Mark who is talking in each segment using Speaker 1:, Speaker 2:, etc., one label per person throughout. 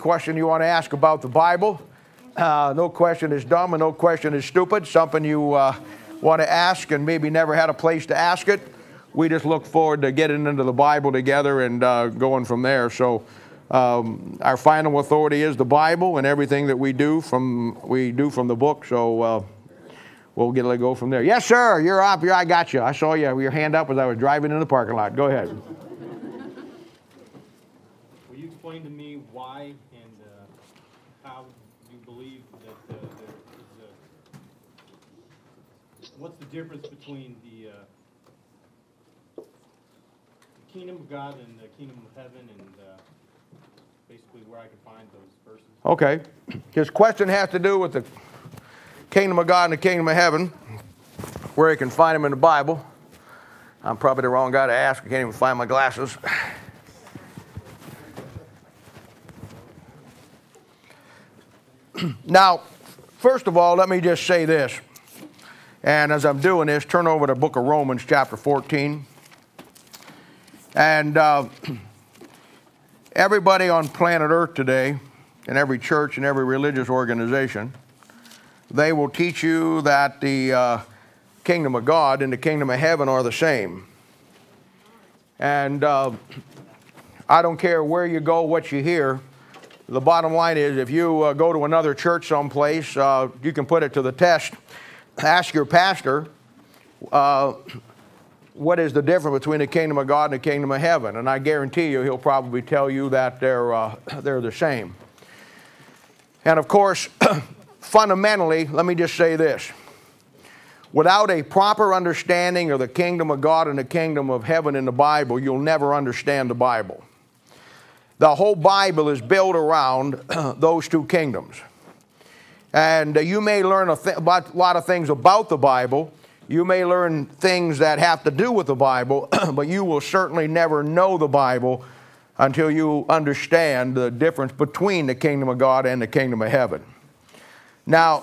Speaker 1: question you want to ask about the Bible. No question is dumb and no question is stupid. Something you want to ask and maybe never had a place to ask it. We just look forward to getting into the Bible together and going from there. So our final authority is the Bible, and everything that we do from the book. So we'll go from there. Yes, sir. You're up. I got you. I saw you. Your hand up as I was driving in the parking lot. Go ahead.
Speaker 2: Will you explain to me why and how you believe that there is what's the difference between the kingdom of God and the kingdom of heaven, and basically where I can find those verses?
Speaker 1: Okay. His question has to do with the kingdom of God and the kingdom of heaven, where you can find them in the Bible. I'm probably the wrong guy to ask. I can't even find my glasses. Now, first of all, let me just say this. And as I'm doing this, turn over to the book of Romans chapter 14. And everybody on planet Earth today, in every church and every religious organization, they will teach you that the kingdom of God and the kingdom of heaven are the same. And I don't care where you go, what you hear. The bottom line is, if you go to another church someplace, you can put it to the test. Ask your pastor, what is the difference between the kingdom of God and the kingdom of heaven? And I guarantee you, he'll probably tell you that they're the same. And of course, fundamentally, let me just say this. Without a proper understanding of the kingdom of God and the kingdom of heaven in the Bible, you'll never understand the Bible. The whole Bible is built around those two kingdoms. And you may learn a lot of things about the Bible. You may learn things that have to do with the Bible, but you will certainly never know the Bible until you understand the difference between the kingdom of God and the kingdom of heaven. Now,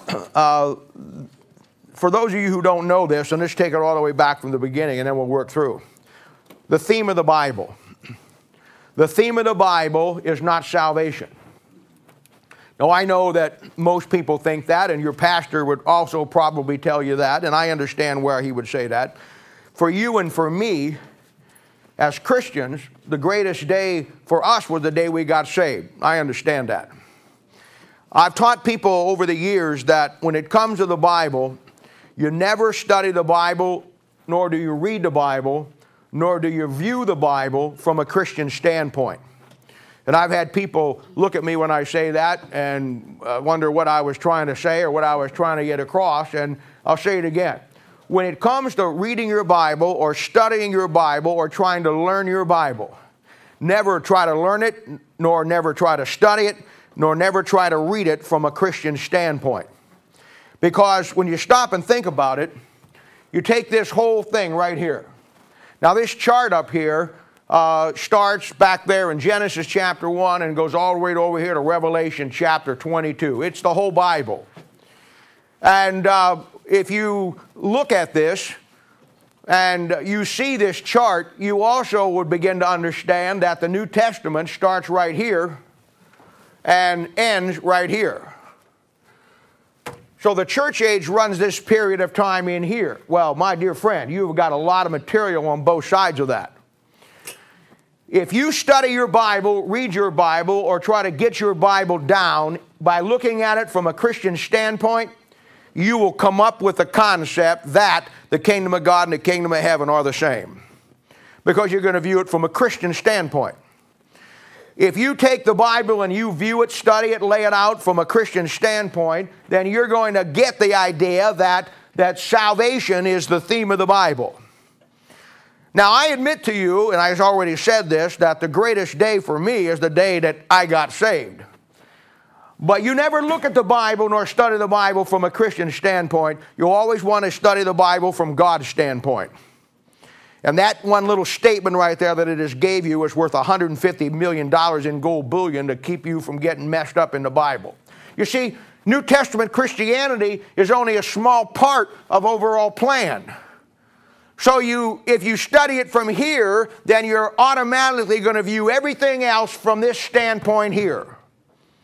Speaker 1: for those of you who don't know this, and let's take it all the way back from the beginning and then we'll work through. The theme of the Bible. The theme of the Bible is not salvation. Now, I know that most people think that, and your pastor would also probably tell you that, and I understand where he would say that. For you and for me, as Christians, the greatest day for us was the day we got saved. I understand that. I've taught people over the years that when it comes to the Bible, you never study the Bible, nor do you read the Bible, nor do you view the Bible from a Christian standpoint. And I've had people look at me when I say that and wonder what I was trying to say or what I was trying to get across, and I'll say it again. When it comes to reading your Bible or studying your Bible or trying to learn your Bible, never try to learn it, nor never try to study it, nor never try to read it from a Christian standpoint. Because when you stop and think about it, you take this whole thing right here. Now this chart up here starts back there in Genesis chapter 1 and goes all the way over here to Revelation chapter 22. It's the whole Bible. And if you look at this and you see this chart, you also would begin to understand that the New Testament starts right here and ends right here. So the church age runs this period of time in here. Well, my dear friend, you've got a lot of material on both sides of that. If you study your Bible, read your Bible, or try to get your Bible down by looking at it from a Christian standpoint, you will come up with the concept that the kingdom of God and the kingdom of heaven are the same. Because you're going to view it from a Christian standpoint. If you take the Bible and you view it, study it, lay it out from a Christian standpoint, then you're going to get the idea that salvation is the theme of the Bible. Now, I admit to you, and I've already said this, that the greatest day for me is the day that I got saved. But you never look at the Bible nor study the Bible from a Christian standpoint. You always want to study the Bible from God's standpoint. And that one little statement right there that it just gave you is worth $150 million in gold bullion to keep you from getting messed up in the Bible. You see, New Testament Christianity is only a small part of overall plan. So if you study it from here, then you're automatically going to view everything else from this standpoint here.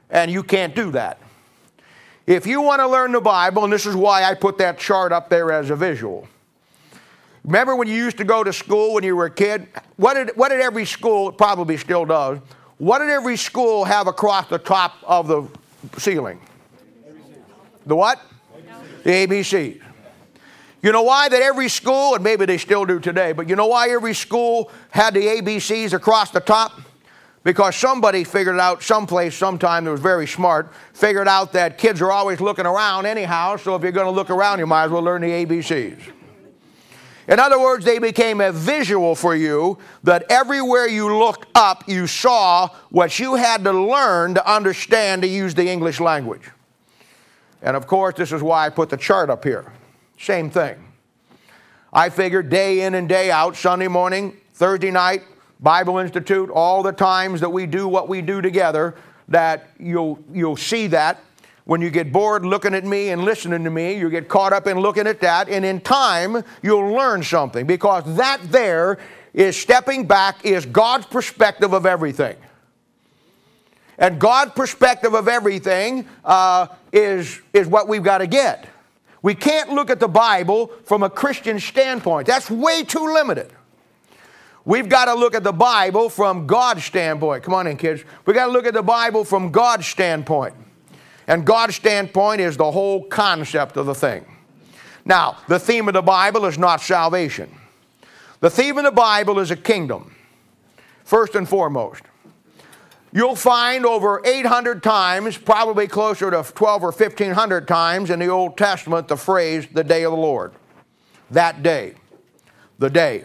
Speaker 1: And you can't do that. If you want to learn the Bible, and this is why I put that chart up there as a visual. Remember when you used to go to school when you were a kid? What did every school, it probably still does, what did every school have across the top of the ceiling? The what? The ABCs. You know why that every school, and maybe they still do today, but you know why every school had the ABCs across the top? Because somebody figured it out someplace, sometime that was very smart, figured out that kids are always looking around anyhow, so if you're going to look around, you might as well learn the ABCs. In other words, they became a visual for you that everywhere you looked up, you saw what you had to learn to understand to use the English language. And of course, this is why I put the chart up here. Same thing. I figured day in and day out, Sunday morning, Thursday night, Bible Institute, all the times that we do what we do together, that you'll see that. When you get bored looking at me and listening to me, you get caught up in looking at that, and in time, you'll learn something, because that there is stepping back, is God's perspective of everything. And God's perspective of everything is what we've got to get. We can't look at the Bible from a Christian standpoint. That's way too limited. We've got to look at the Bible from God's standpoint. Come on in, kids. We've got to look at the Bible from God's standpoint. And God's standpoint is the whole concept of the thing. Now, the theme of the Bible is not salvation. The theme of the Bible is a kingdom, first and foremost. You'll find over 800 times, probably closer to 12 or 1,500 times in the Old Testament, the phrase, the day of the Lord. That day. The day.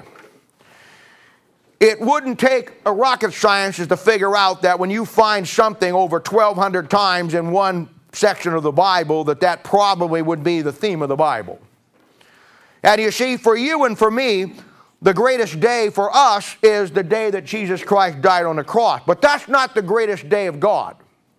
Speaker 1: It wouldn't take a rocket scientist to figure out that when you find something over 1,200 times in one section of the Bible, that probably would be the theme of the Bible. And you see, for you and for me, the greatest day for us is the day that Jesus Christ died on the cross. But that's not the greatest day of God.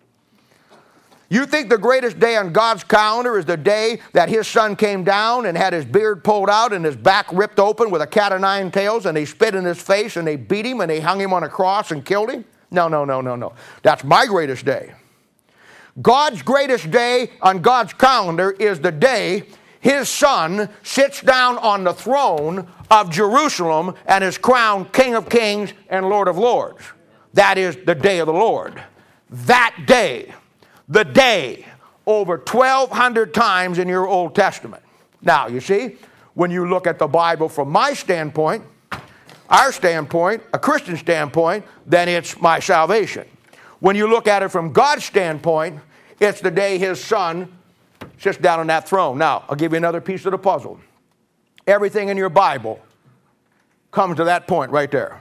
Speaker 1: You think the greatest day on God's calendar is the day that His Son came down and had His beard pulled out and His back ripped open with a cat of nine tails, and they spit in His face and they beat Him and they hung Him on a cross and killed Him? No, no, no, no, no. That's my greatest day. God's greatest day on God's calendar is the day His Son sits down on the throne of Jerusalem and is crowned King of Kings and Lord of Lords. That is the day of the Lord. That day. The day, over 1,200 times in your Old Testament. Now, you see, when you look at the Bible from my standpoint, our standpoint, a Christian standpoint, then it's my salvation. When you look at it from God's standpoint, it's the day His Son sits down on that throne. Now, I'll give you another piece of the puzzle. Everything in your Bible comes to that point right there.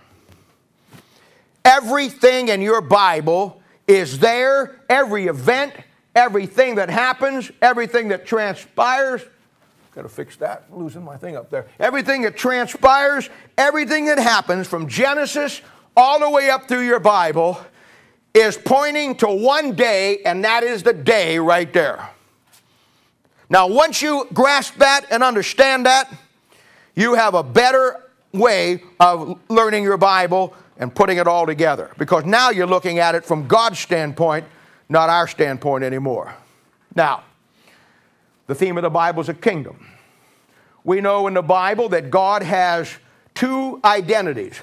Speaker 1: Everything in your Bible is there. Every event, everything that happens, everything that transpires. Got to fix that. I'm losing my thing up there. Everything that transpires, everything that happens from Genesis all the way up through your Bible is pointing to one day, and that is the day right there. Now, once you grasp that and understand that, you have a better way of learning your Bible and putting it all together. Because now you're looking at it from God's standpoint, not our standpoint anymore. Now, the theme of the Bible is a kingdom. We know in the Bible that God has two identities.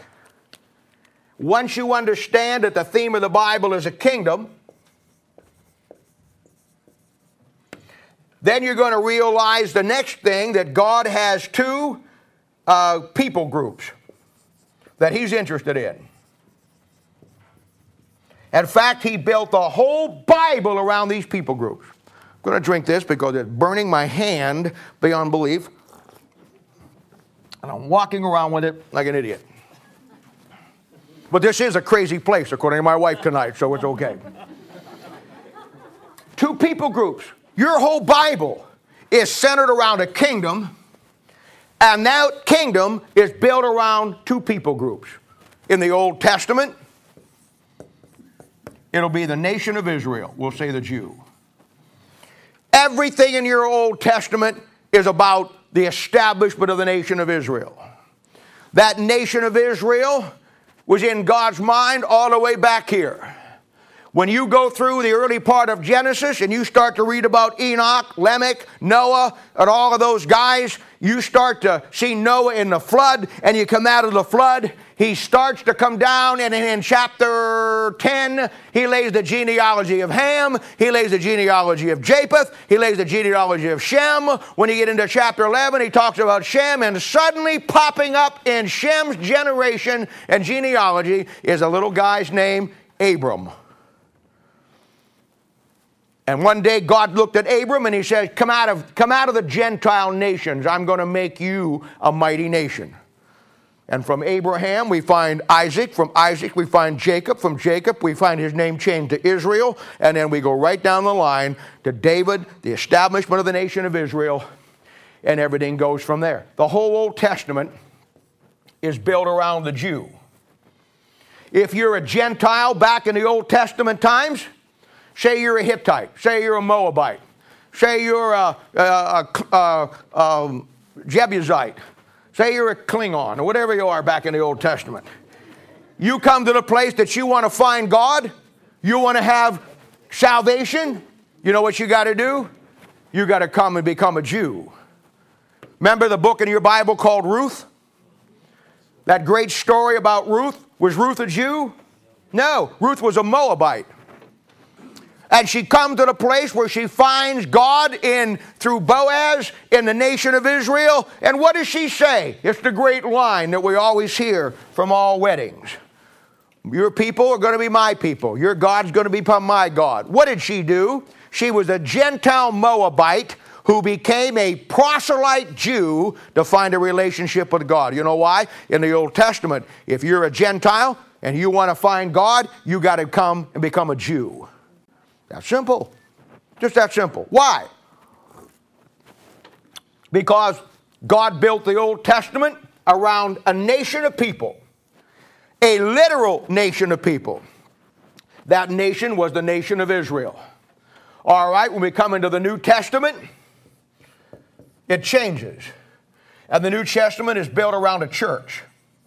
Speaker 1: Once you understand that the theme of the Bible is a kingdom, then you're going to realize the next thing, that God has two people groups that He's interested in. In fact, He built the whole Bible around these people groups. I'm going to drink this because it's burning my hand beyond belief. And I'm walking around with it like an idiot. But this is a crazy place, according to my wife tonight, so it's okay. Two people groups. Your whole Bible is centered around a kingdom, and that kingdom is built around two people groups. In the Old Testament, it'll be the nation of Israel. We'll say the Jew. Everything in your Old Testament is about the establishment of the nation of Israel. That nation of Israel was in God's mind all the way back here. When you go through the early part of Genesis and you start to read about Enoch, Lamech, Noah, and all of those guys, you start to see Noah in the flood, and you come out of the flood, he starts to come down, and in chapter 10, he lays the genealogy of Ham, he lays the genealogy of Japheth, he lays the genealogy of Shem. When you get into chapter 11, he talks about Shem, and suddenly popping up in Shem's generation and genealogy is a little guy's name, Abram. And one day God looked at Abram and he said, come out of the Gentile nations. I'm going to make you a mighty nation. And from Abraham we find Isaac. From Isaac we find Jacob. From Jacob we find his name changed to Israel. And then we go right down the line to David, the establishment of the nation of Israel. And everything goes from there. The whole Old Testament is built around the Jew. If you're a Gentile back in the Old Testament times, say you're a Hittite, say you're a Moabite, say you're a Jebusite, say you're a Klingon, or whatever you are back in the Old Testament. You come to the place that you want to find God, you want to have salvation, you know what you got to do? You got to come and become a Jew. Remember the book in your Bible called Ruth? That great story about Ruth? Was Ruth a Jew? No, Ruth was a Moabite. And she comes to the place where she finds God through Boaz in the nation of Israel. And what does she say? It's the great line that we always hear from all weddings. Your people are going to be my people. Your God's going to become my God. What did she do? She was a Gentile Moabite who became a proselyte Jew to find a relationship with God. You know why? In the Old Testament, if you're a Gentile and you want to find God, you got to come and become a Jew. That's simple. Just that simple. Why? Because God built the Old Testament around a nation of people. A literal nation of people. That nation was the nation of Israel. All right, when we come into the New Testament, it changes. And the New Testament is built around a church.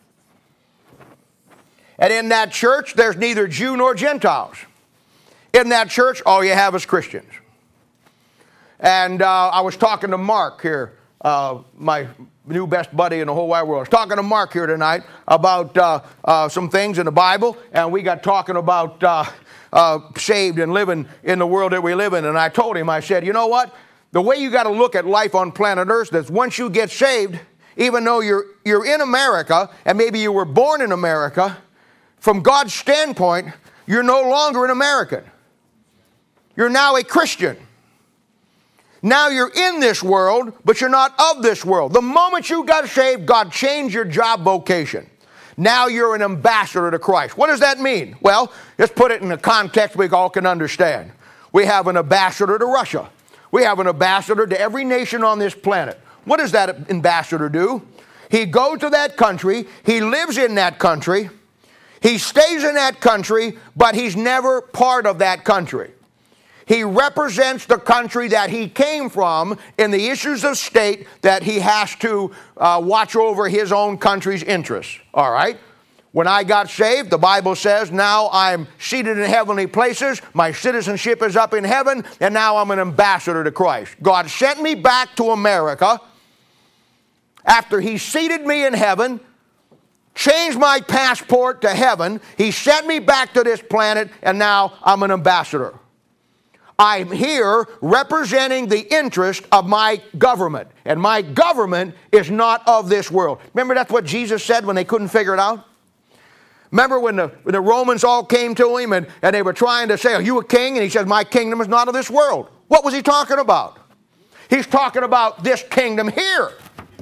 Speaker 1: And in that church, there's neither Jew nor Gentiles. In that church, all you have is Christians. And I was talking to Mark here, my new best buddy in the whole wide world. I was talking to Mark here tonight about some things in the Bible, and we got talking about saved and living in the world that we live in. And I told him, I said, you know what? The way you got to look at life on planet Earth is once you get saved, even though you're in America, and maybe you were born in America, from God's standpoint, you're no longer an American. You're now a Christian. Now you're in this world, but you're not of this world. The moment you got saved, God changed your job vocation. Now you're an ambassador to Christ. What does that mean? Well, let's put it in a context we all can understand. We have an ambassador to Russia. We have an ambassador to every nation on this planet. What does that ambassador do? He goes to that country, he lives in that country, he stays in that country, but he's never part of that country. He represents the country that he came from in the issues of state that he has to watch over his own country's interests. All right? When I got saved, the Bible says, now I'm seated in heavenly places, my citizenship is up in heaven, and now I'm an ambassador to Christ. God sent me back to America after he seated me in heaven, changed my passport to heaven, he sent me back to this planet, and now I'm an ambassador. I'm here representing the interest of my government. And my government is not of this world. Remember that's what Jesus said when they couldn't figure it out? Remember when the Romans all came to him and they were trying to say, are you a king? And he said, my kingdom is not of this world. What was he talking about? He's talking about this kingdom here.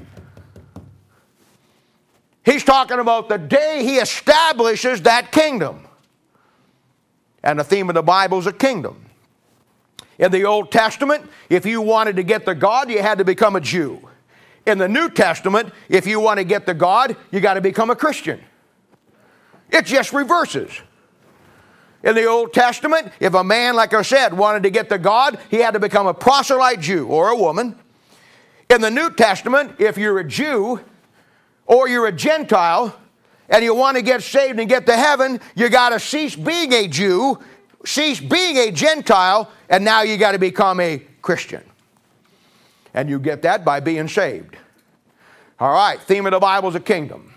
Speaker 1: He's talking about the day he establishes that kingdom. And the theme of the Bible is a kingdom. In the Old Testament, if you wanted to get to God, you had to become a Jew. In the New Testament, if you want to get to God, you got to become a Christian. It just reverses. In the Old Testament, if a man, like I said, wanted to get to God, he had to become a proselyte Jew or a woman. In the New Testament, if you're a Jew or you're a Gentile and you want to get saved and get to heaven, you got to cease being a Jew cease being a Gentile, and now you got to become a Christian. And you get that by being saved. All right, theme of the Bible is a kingdom.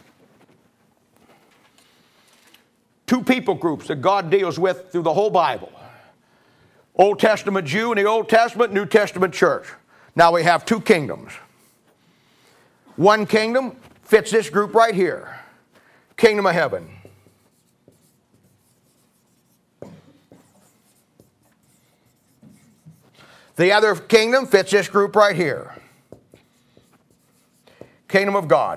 Speaker 1: Two people groups that God deals with through the whole Bible. Old Testament Jew in the Old Testament, New Testament church. Now we have two kingdoms. One kingdom fits this group right here. Kingdom of heaven. The other kingdom fits this group right here. Kingdom of God.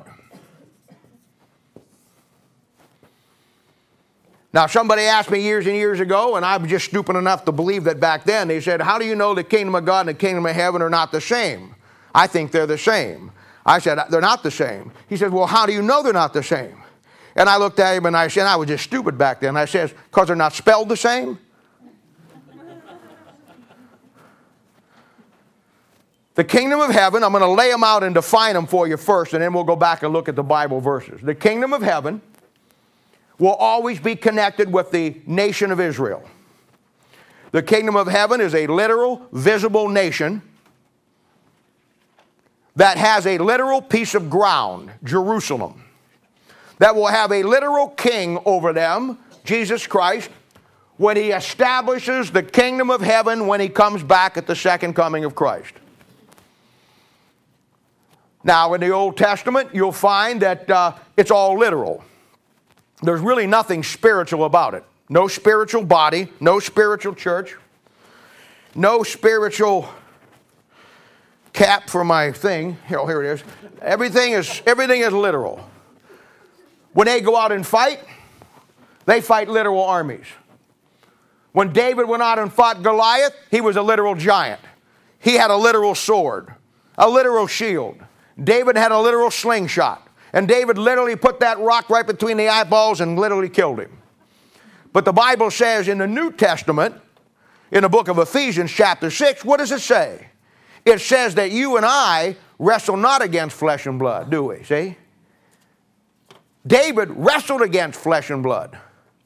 Speaker 1: Now, somebody asked me years and years ago, and I was just stupid enough to believe that back then. They said, how do you know the kingdom of God and the kingdom of heaven are not the same? I think they're the same. I said, they're not the same. He said, well, how do you know they're not the same? And I looked at him and I said, I was just stupid back then. I said, because they're not spelled the same? The kingdom of heaven, I'm going to lay them out and define them for you first, and then we'll go back and look at the Bible verses. The kingdom of heaven will always be connected with the nation of Israel. The kingdom of heaven is a literal, visible nation that has a literal piece of ground, Jerusalem, that will have a literal king over them, Jesus Christ, when he establishes the kingdom of heaven when he comes back at the second coming of Christ. Now, in the Old Testament, you'll find that it's all literal. There's really nothing spiritual about it. No spiritual body, no spiritual church, no spiritual cap for my thing. Here it is. Everything is literal. When they go out and fight, they fight literal armies. When David went out and fought Goliath, he was a literal giant. He had a literal sword, a literal shield. David had a literal slingshot. And David literally put that rock right between the eyeballs and literally killed him. But the Bible says in the New Testament, in the book of Ephesians chapter 6, what does it say? It says that you and I wrestle not against flesh and blood, do we? See? David wrestled against flesh and blood.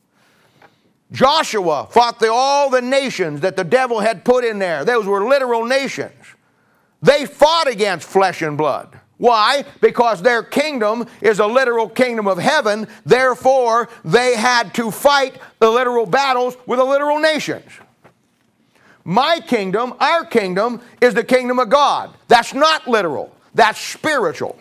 Speaker 1: Joshua fought all the nations that the devil had put in there. Those were literal nations. They fought against flesh and blood. Why? Because their kingdom is a literal kingdom of heaven. Therefore, they had to fight the literal battles with the literal nations. My kingdom, our kingdom, is the kingdom of God. That's not literal. That's spiritual.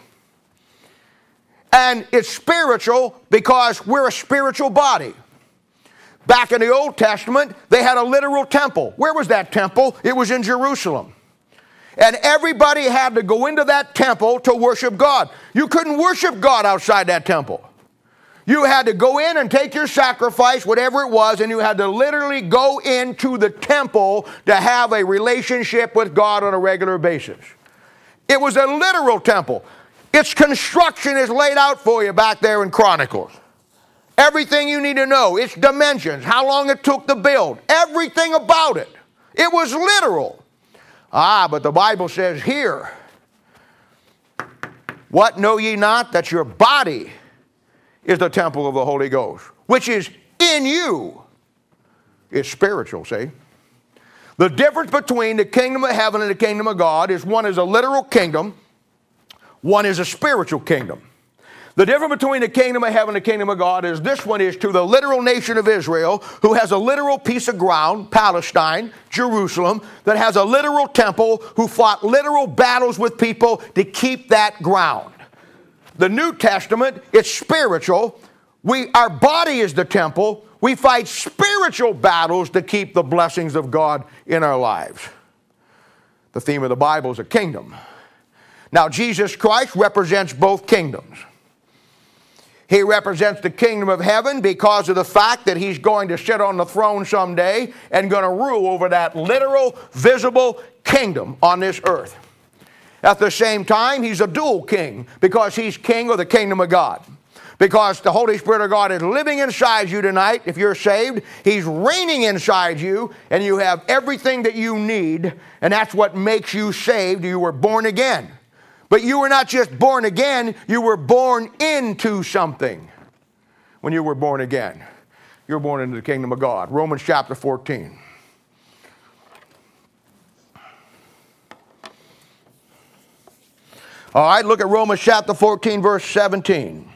Speaker 1: And it's spiritual because we're a spiritual body. Back in the Old Testament, they had a literal temple. Where was that temple? It was in Jerusalem. And everybody had to go into that temple to worship God. You couldn't worship God outside that temple. You had to go in and take your sacrifice, whatever it was, and you had to literally go into the temple to have a relationship with God on a regular basis. It was a literal temple. Its construction is laid out for you back there in Chronicles. Everything you need to know, its dimensions, how long it took to build, everything about it. It was literal. But the Bible says here, what know ye not? That your body is the temple of the Holy Ghost, which is in you. It's spiritual, see? The difference between the kingdom of heaven and the kingdom of God is one is a literal kingdom, one is a spiritual kingdom. The difference between the kingdom of heaven and the kingdom of God is this one is to the literal nation of Israel, who has a literal piece of ground, Palestine, Jerusalem, that has a literal temple, who fought literal battles with people to keep that ground. The New Testament, it's spiritual. Our body is the temple. We fight spiritual battles to keep the blessings of God in our lives. The theme of the Bible is a kingdom. Now, Jesus Christ represents both kingdoms. He represents the kingdom of heaven because of the fact that he's going to sit on the throne someday and going to rule over that literal, visible kingdom on this earth. At the same time, he's a dual king because he's king of the kingdom of God. Because the Holy Spirit of God is living inside you tonight. If you're saved, he's reigning inside you, and you have everything that you need, and that's what makes you saved. You were born again. But you were not just born again, you were born into something when you were born again. you're born into the kingdom of God. Romans chapter 14. All right, look at Romans chapter 14, verse 17.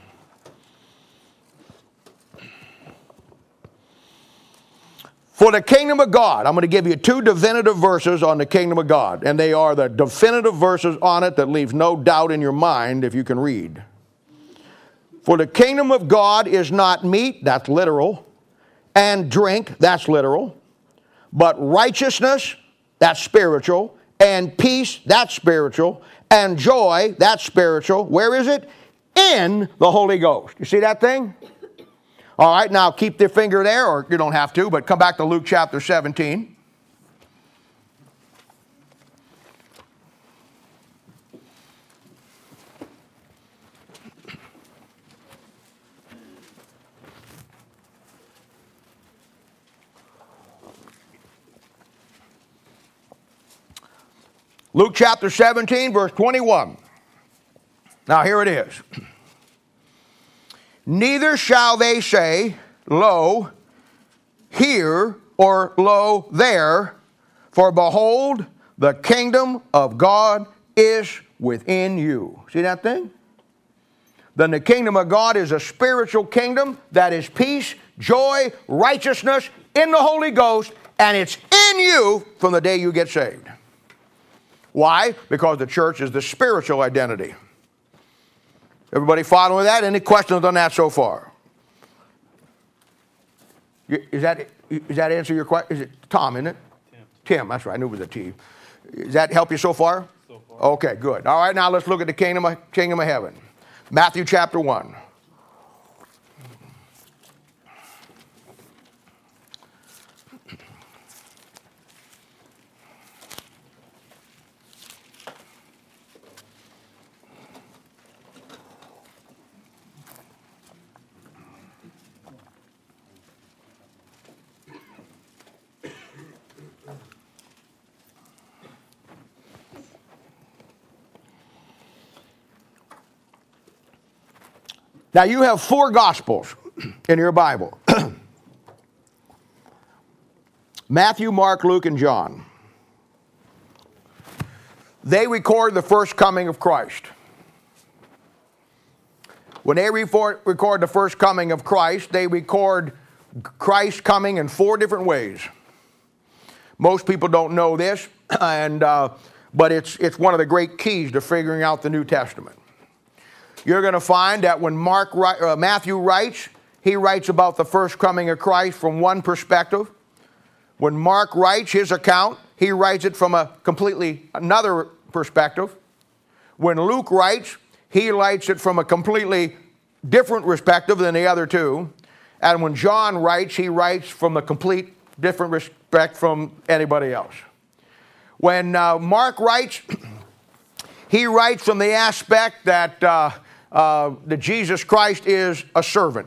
Speaker 1: For the kingdom of God, I'm going to give you two definitive verses on the kingdom of God, and they are the definitive verses on it that leaves no doubt in your mind if you can read. For the kingdom of God is not meat, that's literal, and drink, that's literal, but righteousness, that's spiritual, and peace, that's spiritual, and joy, that's spiritual. Where is it? In the Holy Ghost. You see that thing? All right, now keep your finger there, or you don't have to, but come back to Luke chapter 17. Luke chapter 17, verse 21. Now here it is. Neither shall they say, Lo, here, or Lo, there, for behold, the kingdom of God is within you. See that thing? Then the kingdom of God is a spiritual kingdom that is peace, joy, righteousness in the Holy Ghost, and it's in you from the day you get saved. Why? Because the church is the spiritual identity. Everybody following with that? Any questions on that so far? Is that answer your question? Is it Tom, isn't it? Tim, that's right. I knew it was a T. Does that help you so far? So far. Okay, good. All right, now let's look at the kingdom of heaven. Matthew chapter 1. Now you have 4 Gospels in your Bible. Matthew, Mark, Luke, and John. They record the first coming of Christ. When they record the first coming of Christ, they record Christ coming in 4 different ways. Most people don't know this, but it's one of the great keys to figuring out the New Testament. You're going to find that when Matthew writes, he writes about the first coming of Christ from one perspective. When Mark writes his account, he writes it from a completely another perspective. When Luke writes, he writes it from a completely different perspective than the other two. And when John writes, he writes from a complete different respect from anybody else. When Mark writes, he writes from the aspect that Jesus Christ is a servant.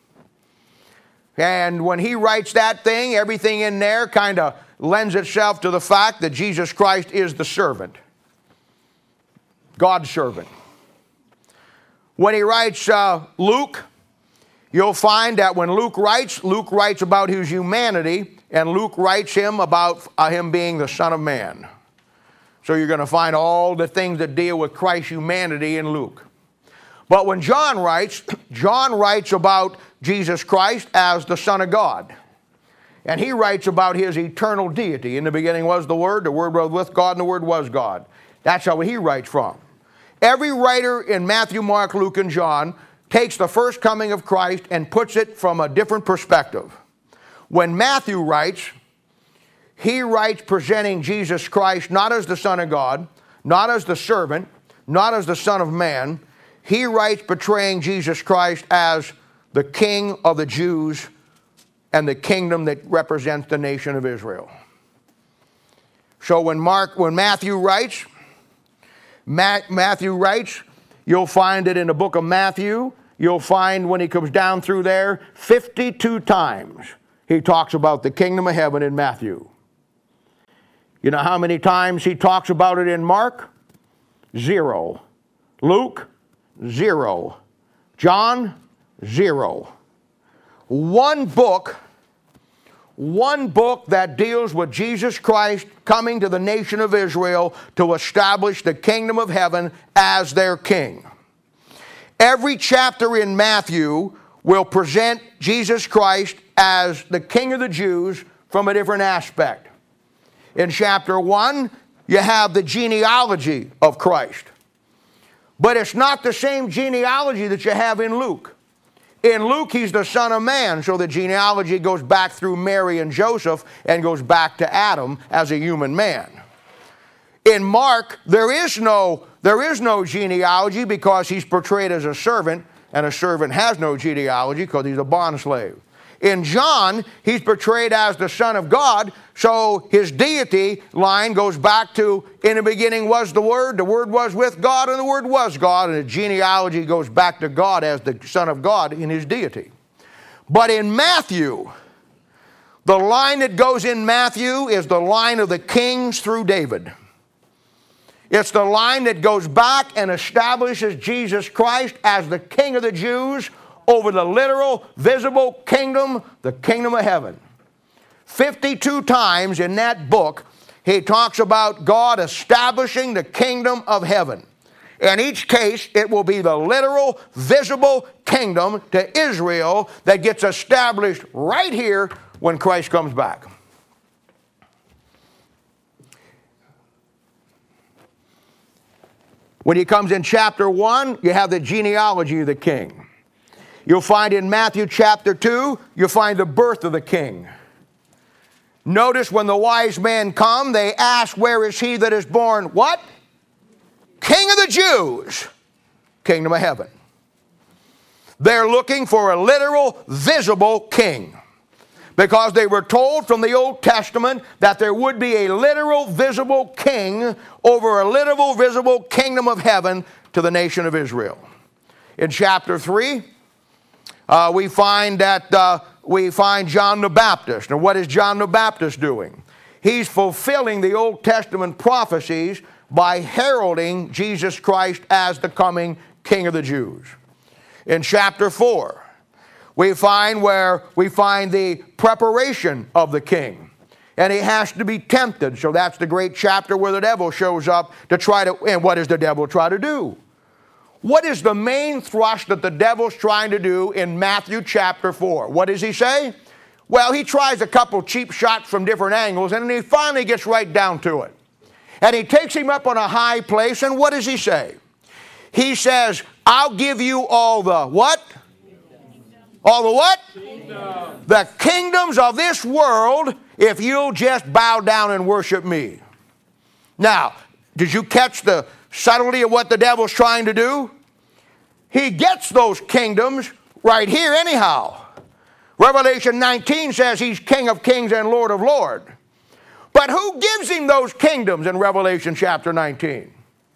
Speaker 1: And when he writes that thing, everything in there kind of lends itself to the fact that Jesus Christ is the servant. God's servant. When he writes Luke, you'll find that when Luke writes about his humanity, and Luke writes him about him being the Son of Man. So you're going to find all the things that deal with Christ's humanity in Luke. But when John writes about Jesus Christ as the Son of God. And he writes about his eternal deity. In the beginning was the Word was with God, and the Word was God. That's how he writes from. Every writer in Matthew, Mark, Luke, and John takes the first coming of Christ and puts it from a different perspective. When Matthew writes, he writes presenting Jesus Christ not as the Son of God, not as the servant, not as the Son of Man. He writes portraying Jesus Christ as the King of the Jews and the kingdom that represents the nation of Israel. So when Matthew writes, you'll find it in the book of Matthew. You'll find when he comes down through there, 52 times he talks about the kingdom of heaven in Matthew. You know how many times he talks about it in Mark? 0. Luke? 0. John? 0. one book that deals with Jesus Christ coming to the nation of Israel to establish the kingdom of heaven as their king. Every chapter in Matthew will present Jesus Christ as the King of the Jews from a different aspect. In chapter 1, you have the genealogy of Christ. But it's not the same genealogy that you have in Luke. In Luke, he's the Son of Man, so the genealogy goes back through Mary and Joseph and goes back to Adam as a human man. In Mark, there is no genealogy because he's portrayed as a servant, and a servant has no genealogy because he's a bondslave. In John, he's portrayed as the Son of God, so his deity line goes back to, in the beginning was the Word was with God, and the Word was God, and the genealogy goes back to God as the Son of God in his deity. But in Matthew, the line that goes in Matthew is the line of the kings through David. It's the line that goes back and establishes Jesus Christ as the King of the Jews over the literal, visible kingdom, the kingdom of heaven. 52 times in that book, he talks about God establishing the kingdom of heaven. In each case, it will be the literal, visible kingdom to Israel that gets established right here when Christ comes back. When he comes in chapter 1, you have the genealogy of the king. You'll find in Matthew chapter 2, you'll find the birth of the king. Notice when the wise men come, they ask, where is he that is born? What? King of the Jews. Kingdom of heaven. They're looking for a literal, visible king. Because they were told from the Old Testament that there would be a literal, visible king over a literal, visible kingdom of heaven to the nation of Israel. In chapter 3, we find John the Baptist. And what is John the Baptist doing? He's fulfilling the Old Testament prophecies by heralding Jesus Christ as the coming King of the Jews. In chapter 4, we find the preparation of the king. And he has to be tempted. So that's the great chapter where the devil shows up to try to, and what does the devil try to do? What is the main thrust that the devil's trying to do in Matthew chapter 4? What does he say? Well, he tries a couple cheap shots from different angles, and then he finally gets right down to it. And he takes him up on a high place, and what does he say? He says, I'll give you all the what? All the what? Kingdom. The kingdoms of this world if you'll just bow down and worship me. Now, did you catch the subtlety of what the devil's trying to do? He gets those kingdoms right here anyhow. Revelation 19 says he's King of kings and Lord of lords. But who gives him those kingdoms in Revelation chapter 19?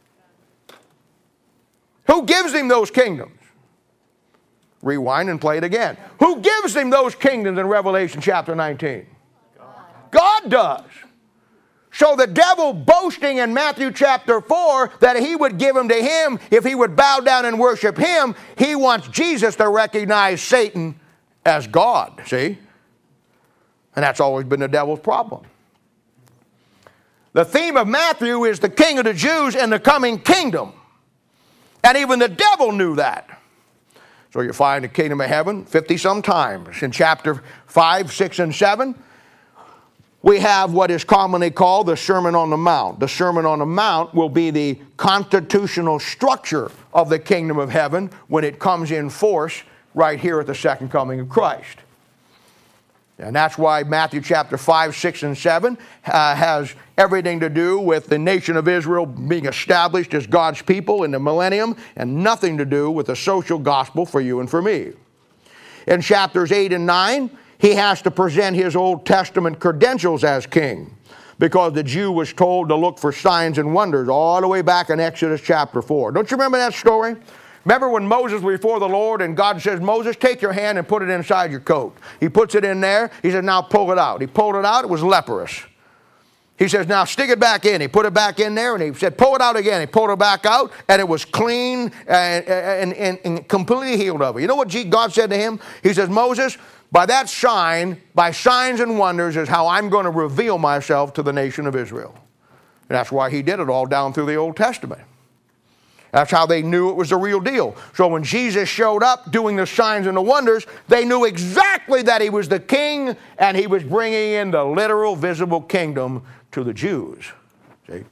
Speaker 1: Who gives him those kingdoms? Rewind and play it again. Who gives him those kingdoms in Revelation chapter 19? God does. So the devil boasting in Matthew chapter 4 that he would give them to him if he would bow down and worship him, he wants Jesus to recognize Satan as God, see? And that's always been the devil's problem. The theme of Matthew is the King of the Jews and the coming kingdom. And even the devil knew that. So you find the kingdom of heaven 50-some times. In chapter 5, 6, and 7, we have what is commonly called the Sermon on the Mount. The Sermon on the Mount will be the constitutional structure of the kingdom of heaven when it comes in force right here at the second coming of Christ. And that's why Matthew chapter 5, 6, and 7 has everything to do with the nation of Israel being established as God's people in the millennium and nothing to do with the social gospel for you and for me. In chapters 8 and 9, he has to present his Old Testament credentials as king because the Jew was told to look for signs and wonders all the way back in Exodus chapter 4. Don't you remember that story? Remember when Moses was before the Lord and God says, Moses, take your hand and put it inside your coat. He puts it in there. He says, now pull it out. He pulled it out. It was leprous. He says, now stick it back in. He put it back in there and he said, pull it out again. He pulled it back out and it was clean and completely healed of it. You know what God said to him? He says, Moses, By that sign, by signs and wonders, is how I'm going to reveal myself to the nation of Israel. And that's why he did it all down through the Old Testament. That's how they knew it was the real deal. So when Jesus showed up doing the signs and the wonders, they knew exactly that he was the king and he was bringing in the literal, visible kingdom to the Jews. See?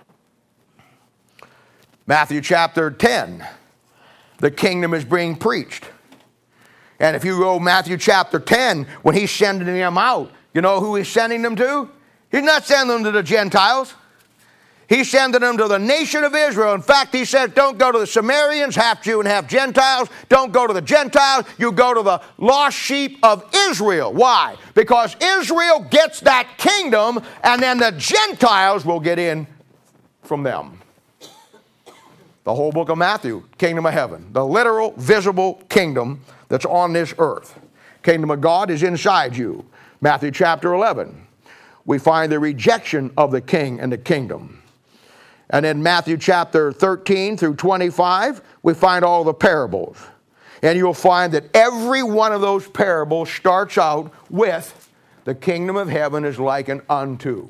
Speaker 1: Matthew chapter 10, the kingdom is being preached. And if you go Matthew chapter 10, when he's sending them out, you know who he's sending them to? He's not sending them to the Gentiles. He's sending them to the nation of Israel. In fact, he says, don't go to the Samaritans, half Jew and half Gentiles. Don't go to the Gentiles. You go to the lost sheep of Israel. Why? Because Israel gets that kingdom, and then the Gentiles will get in from them. The whole book of Matthew, kingdom of heaven. The literal, visible kingdom that's on this earth. Kingdom of God is inside you. Matthew chapter 11. We find the rejection of the king and the kingdom. And in Matthew chapter 13 through 25, we find all the parables. And you'll find that every one of those parables starts out with, the kingdom of heaven is likened unto.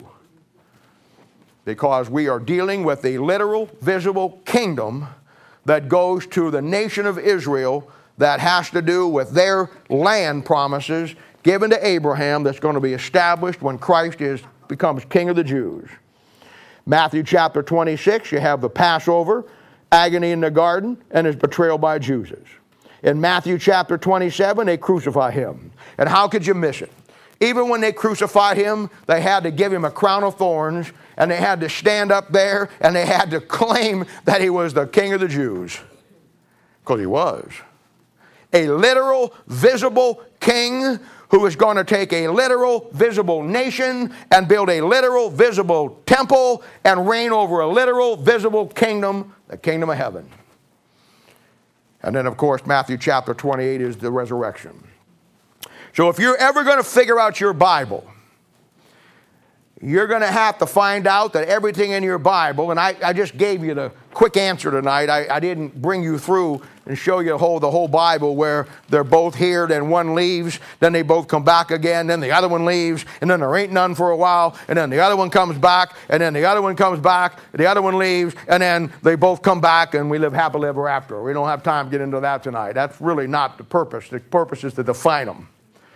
Speaker 1: Because we are dealing with the literal, visible kingdom that goes to the nation of Israel, that has to do with their land promises given to Abraham, that's going to be established when Christ becomes king of the Jews. Matthew chapter 26, you have the Passover, agony in the garden, and his betrayal by Judas. In Matthew chapter 27, they crucify him. And how could you miss it? Even when they crucified him, they had to give him a crown of thorns, and they had to stand up there, and they had to claim that he was the king of the Jews. Because he was. A literal, visible king who is going to take a literal, visible nation and build a literal, visible temple and reign over a literal, visible kingdom, the kingdom of heaven. And then, of course, Matthew chapter 28 is the resurrection. So if you're ever going to figure out your Bible, you're going to have to find out that everything in your Bible, and I just gave you the quick answer tonight. I didn't bring you through and show you the whole Bible where they're both here, then one leaves, then they both come back again, then the other one leaves, and then there ain't none for a while, and then the other one comes back, and then the other one comes back, the other one leaves, and then they both come back, and we live happily ever after. We don't have time to get into that tonight. That's really not the purpose. The purpose is to define them.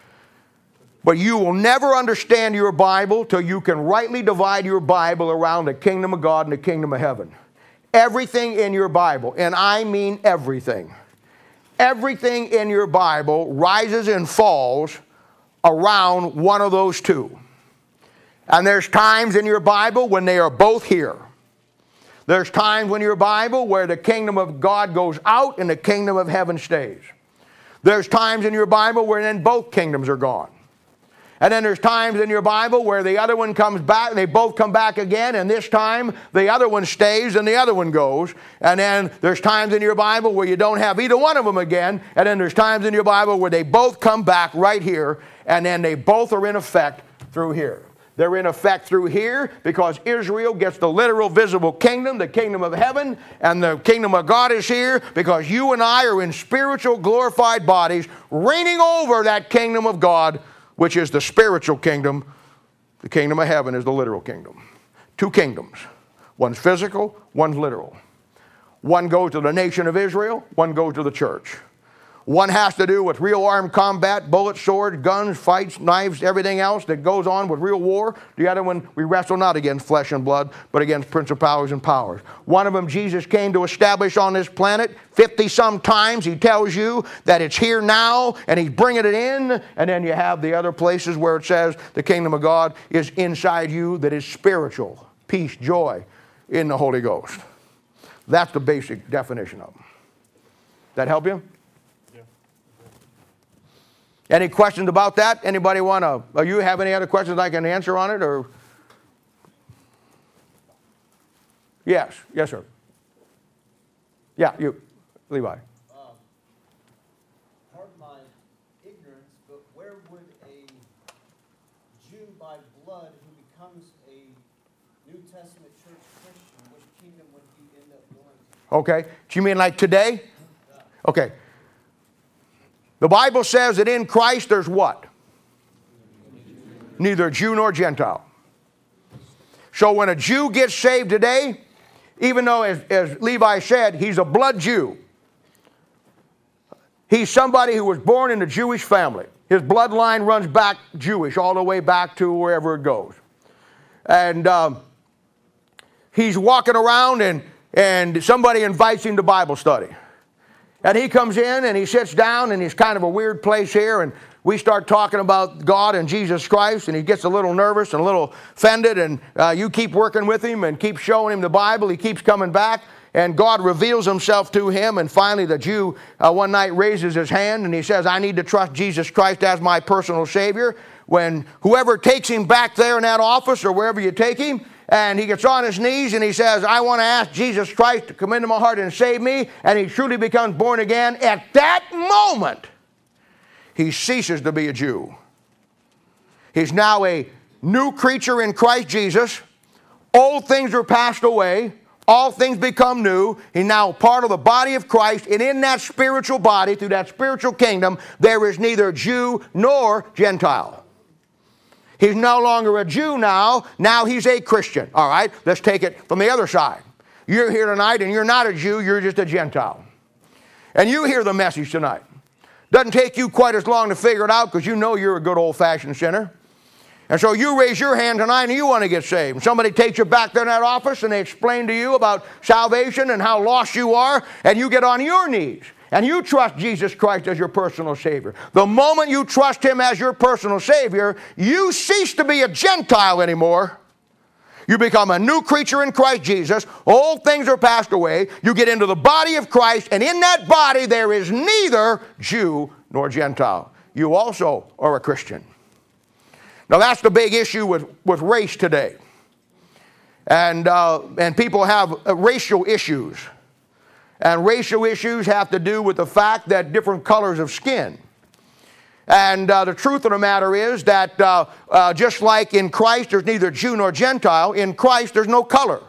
Speaker 1: But you will never understand your Bible till you can rightly divide your Bible around the kingdom of God and the kingdom of heaven. Everything in your Bible, and I mean everything, everything in your Bible rises and falls around one of those two. And there's times in your Bible when they are both here. There's times in your Bible where the kingdom of God goes out and the kingdom of heaven stays. There's times in your Bible where then both kingdoms are gone. And then there's times in your Bible where the other one comes back, and they both come back again, and this time the other one stays and the other one goes. And then there's times in your Bible where you don't have either one of them again, and then there's times in your Bible where they both come back right here, and then they both are in effect through here. They're in effect through here because Israel gets the literal visible kingdom, the kingdom of heaven, and the kingdom of God is here because you and I are in spiritual glorified bodies reigning over that kingdom of God, which is the spiritual kingdom. The kingdom of heaven is the literal kingdom. Two kingdoms. One's physical, one's literal. One goes to the nation of Israel, one goes to the church. One has to do with real armed combat, bullets, swords, guns, fights, knives, everything else that goes on with real war. The other one, we wrestle not against flesh and blood, but against principalities and powers. One of them Jesus came to establish on this planet 50-some times. He tells you that it's here now, and he's bringing it in. And then you have the other places where it says the kingdom of God is inside you, that is spiritual, peace, joy in the Holy Ghost. That's the basic definition of them. That help you? Any questions about that? Anybody want to, or you have any other questions I can answer on it? Or yes, yes, sir. Yeah, you, Levi.
Speaker 3: Pardon my ignorance, but where would a Jew by blood who becomes a New Testament church Christian, which kingdom would he end up going to?
Speaker 1: Okay. Do you mean like today? Okay. The Bible says that in Christ there's what? Neither Jew nor Gentile. So when a Jew gets saved today, even though, as Levi said, he's a blood Jew, he's somebody who was born in a Jewish family. His bloodline runs back Jewish all the way back to wherever it goes. And he's walking around and somebody invites him to Bible study. And he comes in and he sits down, and he's kind of a weird place here, and we start talking about God and Jesus Christ, and he gets a little nervous and a little offended, and you keep working with him and keep showing him the Bible. He keeps coming back, and God reveals himself to him, and finally the Jew one night raises his hand and he says, I need to trust Jesus Christ as my personal Savior. When whoever takes him back there in that office or wherever you take him, and he gets on his knees and he says, I want to ask Jesus Christ to come into my heart and save me, and he truly becomes born again, at that moment, he ceases to be a Jew. He's now a new creature in Christ Jesus. Old things are passed away. All things become new. He's now part of the body of Christ, and in that spiritual body, through that spiritual kingdom, there is neither Jew nor Gentile. He's no longer a Jew now. Now he's a Christian. All right, let's take it from the other side. You're here tonight and you're not a Jew, you're just a Gentile. And you hear the message tonight. Doesn't take you quite as long to figure it out because you know you're a good old-fashioned sinner. And so you raise your hand tonight and you want to get saved. Somebody takes you back there in that office and they explain to you about salvation and how lost you are, and you get on your knees and you trust Jesus Christ as your personal Savior. The moment you trust Him as your personal Savior, you cease to be a Gentile anymore. You become a new creature in Christ Jesus. Old things are passed away. You get into the body of Christ, and in that body there is neither Jew nor Gentile. You also are a Christian. Now that's the big issue with race today. And people have racial issues. And racial issues have to do with the fact that different colors of skin. And the truth of the matter is that just like in Christ there's neither Jew nor Gentile, in Christ there's no color.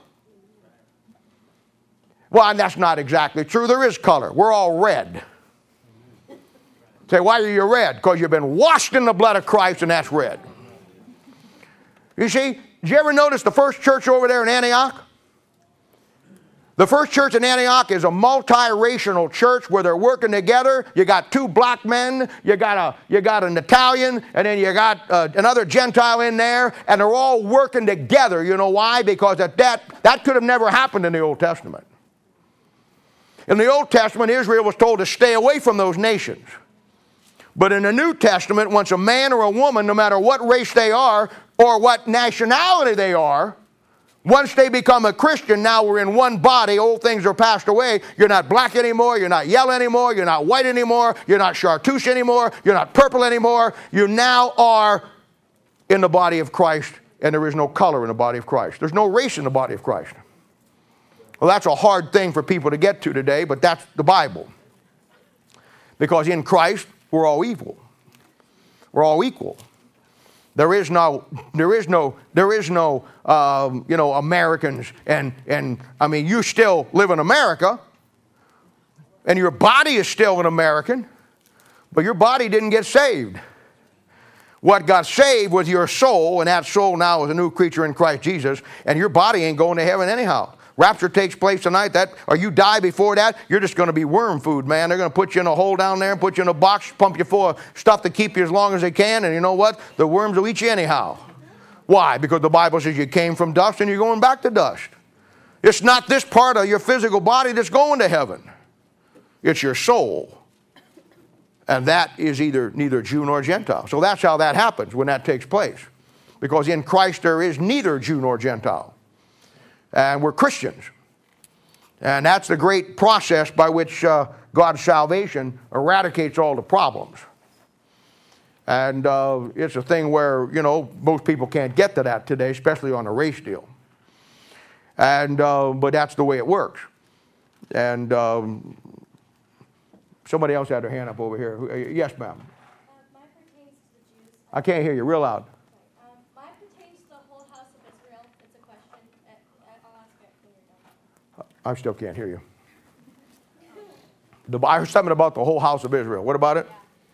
Speaker 1: Well, and that's not exactly true. There is color. We're all red. Say, why are you red? Because you've been washed in the blood of Christ, and that's red. You see, did you ever notice the first church over there in Antioch? The first church in Antioch is a multiracial church where they're working together. You got two black men, you got an Italian, and then you got another Gentile in there, and they're all working together. You know why? Because that could have never happened in the Old Testament. In the Old Testament, Israel was told to stay away from those nations. But in the New Testament, once a man or a woman, no matter what race they are or what nationality they are, once they become a Christian, now we're in one body. Old things are passed away. You're not black anymore. You're not yellow anymore. You're not white anymore. You're not chartreuse anymore. You're not purple anymore. You now are in the body of Christ, and there is no color in the body of Christ. There's no race in the body of Christ. Well, that's a hard thing for people to get to today, but that's the Bible. Because in Christ, we're all equal. We're all equal. There is no Americans, and I mean, you still live in America, and your body is still an American, but your body didn't get saved. What got saved was your soul, and that soul now is a new creature in Christ Jesus, and your body ain't going to heaven anyhow. Rapture takes place tonight, or you die before that, you're just going to be worm food, man. They're going to put you in a hole down there and put you in a box, pump you full of stuff to keep you as long as they can, and you know what? The worms will eat you anyhow. Why? Because the Bible says you came from dust and you're going back to dust. It's not this part of your physical body that's going to heaven. It's your soul. And that is neither Jew nor Gentile. So that's how that happens when that takes place. Because in Christ there is neither Jew nor Gentile. And we're Christians. And that's the great process by which God's salvation eradicates all the problems. And it's a thing where, most people can't get to that today, especially on a race deal. And but that's the way it works. And somebody else had their hand up over here. Yes, ma'am.
Speaker 4: Mine pertains to the Jews.
Speaker 1: I can't hear you. Real loud.
Speaker 4: Mine pertains to the whole house of Israel. It's a question. I'll ask it when you're done.
Speaker 1: I still can't hear you. I heard something about the whole house of Israel. What about it?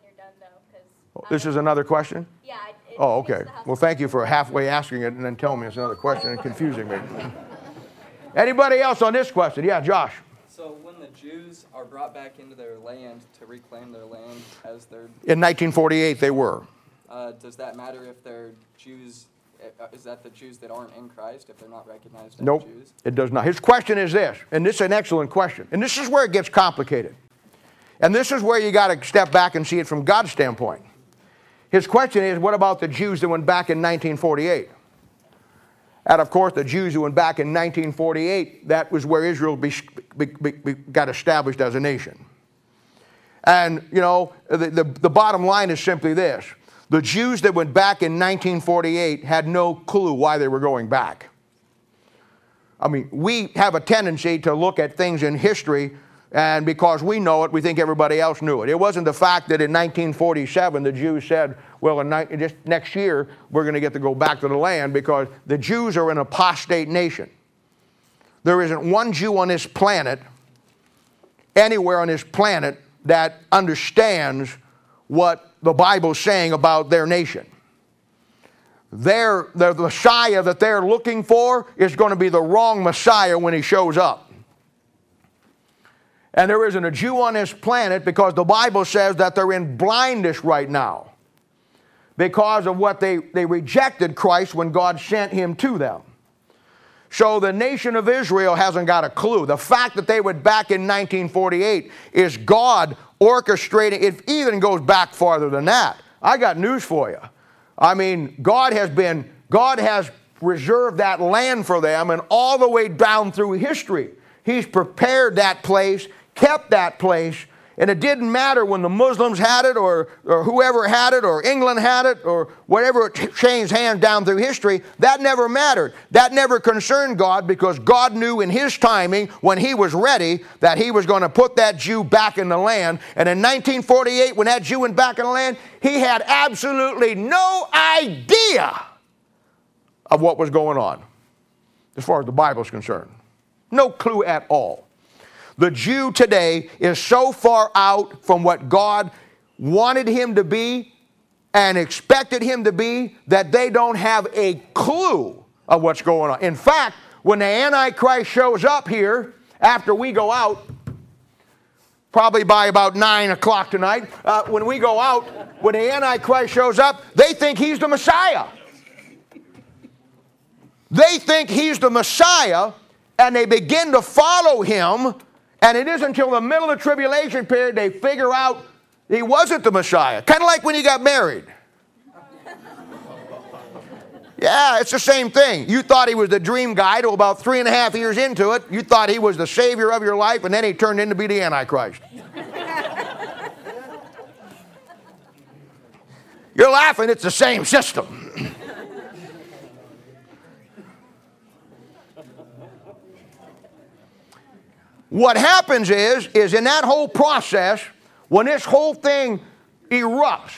Speaker 4: when you're done, though, because.
Speaker 1: This is another question?
Speaker 4: Yeah.
Speaker 1: Oh, okay. Well, thank you for halfway asking it and then telling me it's another question and confusing me. Anybody else on this question? Yeah, Josh.
Speaker 5: So when the Jews are brought back into their land to reclaim their land as their...
Speaker 1: In 1948, they were.
Speaker 5: Does that matter if they're Jews? Is that the Jews that aren't in Christ, if they're not recognized as
Speaker 1: Nope,
Speaker 5: Jews?
Speaker 1: it does not. His question is this, and this is an excellent question. And this is where it gets complicated. And this is where you got to step back and see it from God's standpoint. His question is, what about the Jews that went back in 1948? And of course, the Jews who went back in 1948, that was where Israel got established as a nation. And, you know, the bottom line is simply this. The Jews that went back in 1948 had no clue why they were going back. I mean, we have a tendency to look at things in history, and because we know it, we think everybody else knew it. It wasn't the fact that in 1947 the Jews said, well, just next year we're going to get to go back to the land, because the Jews are an apostate nation. There isn't one Jew on this planet, anywhere on this planet, that understands what the Bible's saying about their nation. The Messiah that they're looking for is going to be the wrong Messiah when he shows up. And there isn't a Jew on this planet, because the Bible says that they're in blindness right now because of what they rejected Christ when God sent him to them. So the nation of Israel hasn't got a clue. The fact that they went back in 1948 is God orchestrating. It even goes back farther than that. I got news for you. I mean, God has reserved that land for them, and all the way down through history, he's prepared that place, kept that place, and it didn't matter when the Muslims had it, or whoever had it, or England had it, or whatever changed hands down through history. That never mattered. That never concerned God, because God knew in his timing, when he was ready, that he was going to put that Jew back in the land. And in 1948, when that Jew went back in the land, he had absolutely no idea of what was going on, as far as the Bible is concerned. No clue at all. The Jew today is so far out from what God wanted him to be and expected him to be that they don't have a clue of what's going on. In fact, when the Antichrist shows up here after we go out, probably by about 9 o'clock tonight, when we go out, when the Antichrist shows up, they think he's the Messiah. They think he's the Messiah, and they begin to follow him. And it isn't until the middle of the tribulation period they figure out he wasn't the Messiah. Kind of like when you got married. Yeah, it's the same thing. You thought he was the dream guy till about 3.5 years into it. You thought he was the savior of your life, and then he turned in to be the Antichrist. You're laughing, it's the same system. What happens is in that whole process, when this whole thing erupts,